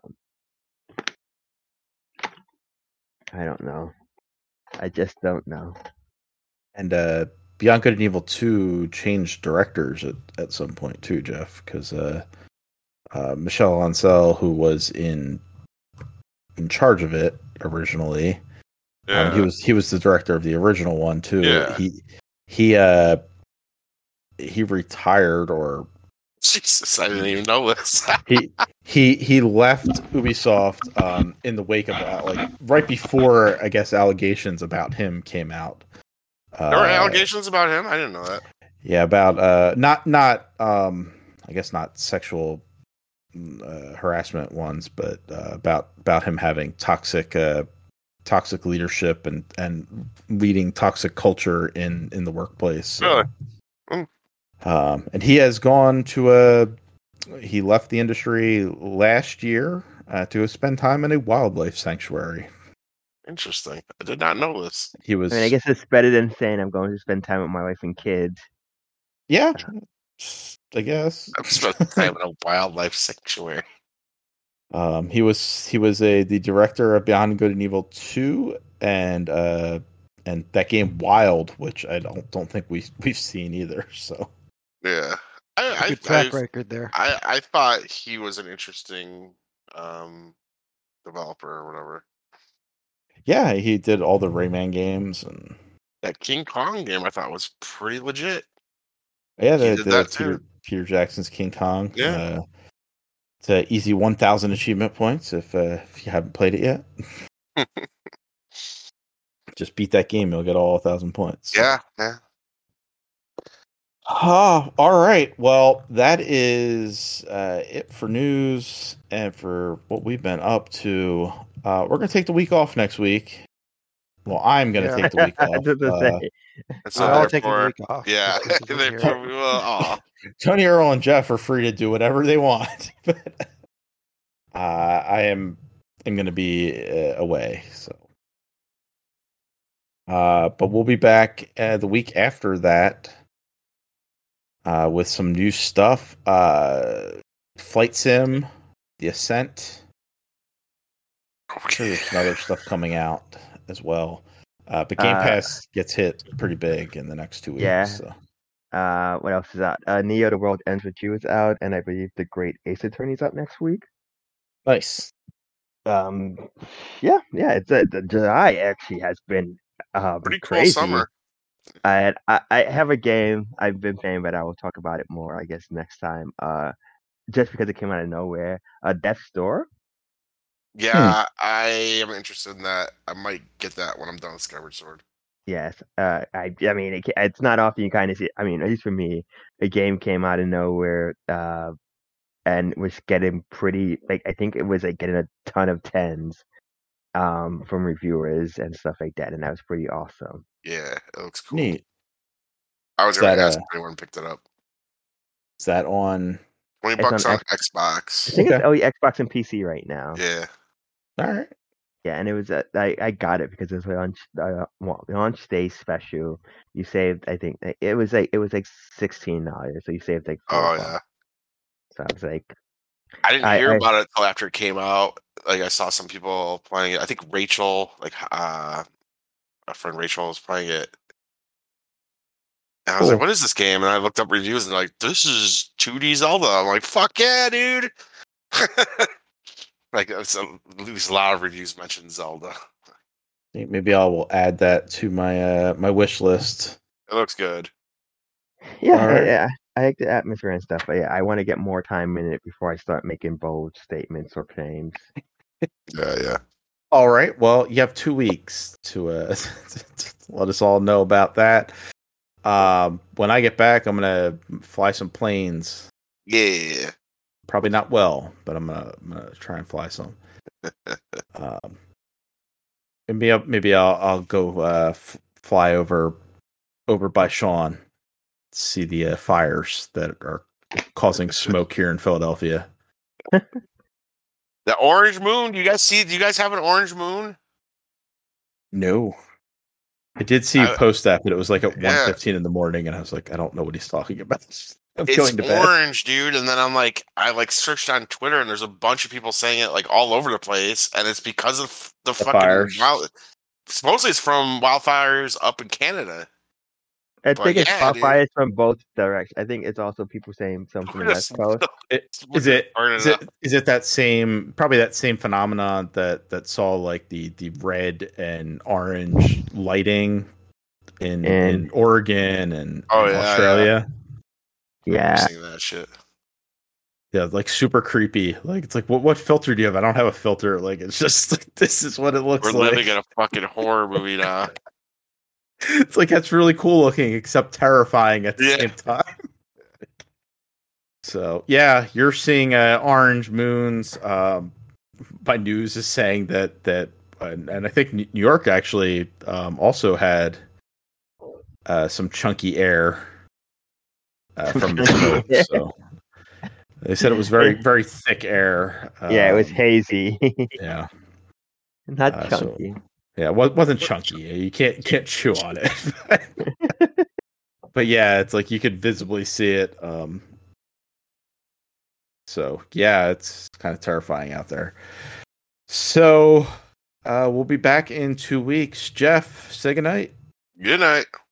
I don't know. I just don't know. And uh, Beyond Good and Evil two changed directors at, at some point too, Jeff, because uh, uh, Michel Ancel, who was in in charge of it originally, Yeah. um, he was he was the director of the original one too. Yeah. He he uh he retired or Jesus, I didn't even know this. he he he left Ubisoft um, in the wake of that, like right before I guess allegations about him came out. Uh, There were allegations about him. I didn't know that. Yeah, about uh, not not um, I guess not sexual uh, harassment ones, but uh, about about him having toxic uh, toxic leadership and and leading toxic culture in in the workplace. So, Really? Mm. Um, and he has gone to a. He left the industry last year uh, to spend time in a wildlife sanctuary. Interesting. I did not know this. He was. I mean, I guess it's better than saying I'm going to spend time with my wife and kids. Yeah, I guess. I'm spending time in a wildlife sanctuary. Um, he was he was a the director of Beyond Good and Evil two and uh and that game Wild, which I don't don't think we we've seen either. So Yeah. I Good I, track I, record there. I I thought he was an interesting um developer or whatever. yeah, he did all the Rayman games and That King Kong game I thought was pretty legit. yeah, He the, did the that Peter too. Peter Jackson's King Kong. Yeah. Uh, it's an easy one thousand achievement points if uh, if you haven't played it yet. Just beat that game, you'll get all one thousand points. So. Yeah, yeah. Ah, all right. Well, that is uh, it for news and for what we've been up to. Uh, we're going to take the week off next week. Well, I'm going to Yeah. take the week I was off. just gonna Uh, say, And so We're all taking the therefore, week off. yeah, This is what therefore we're we will. Aw. Tony Earl and Jeff are free to do whatever they want. but uh, I am am going to be uh, away. So Uh, but we'll be back uh, the week after that uh, with some new stuff. Uh, Flight Sim, The Ascent. I'm sure there's some other stuff coming out as well. Uh, but Game Uh, Pass gets hit pretty big in the next two weeks. Yeah. So. Uh, what else is out? Uh, Neo: The World Ends With You is out, and I believe The Great Ace Attorney's out next week. Nice. Um, yeah, yeah. It's uh, the July actually has been um Pretty cool crazy. summer. I, I I have a game I've been playing, but I will talk about it more, I guess, next time. Uh, just because it came out of nowhere. Uh, Death's Door. Yeah, I am interested in that. I might get that when I'm done with Skyward Sword. Yes. Uh, I I mean, it, it's not often you kind of see. I mean, at least for me, a game came out of nowhere. Uh, and was getting pretty like I think it was like getting a ton of tens um from reviewers and stuff like that, and that was pretty awesome. Yeah, it looks cool. Neat. I was Is going to that, ask uh, if anyone picked it up. Is that on? Twenty It's bucks on on I Xbox. think it's Okay. oh yeah, Xbox and P C right now. Yeah, All right. Yeah, and it was uh, I I got it because it was a launch uh, well, launch day special. You saved I think it was like it was like sixteen dollars, so you saved like four oh bucks. yeah. So I was like, I didn't I, hear I about it until after it came out. Like I saw some people playing it. I think Rachel, like uh, my friend Rachel, was playing it. And I was Cool. like, "What is this game?" And I looked up reviews and like, "This is two D Zelda." I'm like, "Fuck yeah, dude!" Like, it's a, at least a lot of reviews mention Zelda. Maybe I will add that to my uh, my wish list. It looks good. yeah All right. yeah I like the atmosphere and stuff, but yeah, I want to get more time in it before I start making bold statements or claims. Yeah, yeah. All right. Well, you have two weeks to uh, to let us all know about that. Um, when I get back, I'm gonna fly some planes. Yeah. Probably not well, but I'm gonna, I'm gonna try and fly some. um, maybe I'll, maybe I'll I'll go uh, f- fly over over by Sean, see the uh, fires that are causing smoke here in Philadelphia. The orange moon. Do you guys see? Do you guys have an orange moon? No. I did see you I- post that, but it was like at Yeah. one fifteen in the morning, and I was like, I don't know what he's talking about. I'm It's going to bed. orange, dude. And then I'm like, I like searched on Twitter, and there's a bunch of people saying it like all over the place, and it's because of the, The fucking fires. wild. Supposedly, it's from wildfires up in Canada. I But think it's yeah, dude. fires from both directions. I think it's also people saying something in the West Coast. It, We're is it burning is it it is it that same probably that same phenomenon that that saw like the the red and orange lighting in And- in Oregon and, Oh, and yeah, Australia? Yeah, seeing that shit. Yeah, like super creepy. Like it's like what what filter do you have? I don't have a filter. Like it's just like this is what it looks We're like. living in a fucking horror movie now. It's like that's really cool looking, except terrifying at the Yeah. same time. So yeah, you're seeing uh, orange moons. Um, my news is saying that that, and, and I think New York actually um, also had uh, some chunky air uh, from the smoke. So they said it was very very thick air. yeah, it was Um, hazy, yeah. not Uh, so- chunky. Yeah, it wa- wasn't chunky. You can't can't chew on it. But yeah, it's like you could visibly see it. Um, so yeah, it's kind of terrifying out there. So uh, we'll be back in two weeks. Jeff, say goodnight. Good night.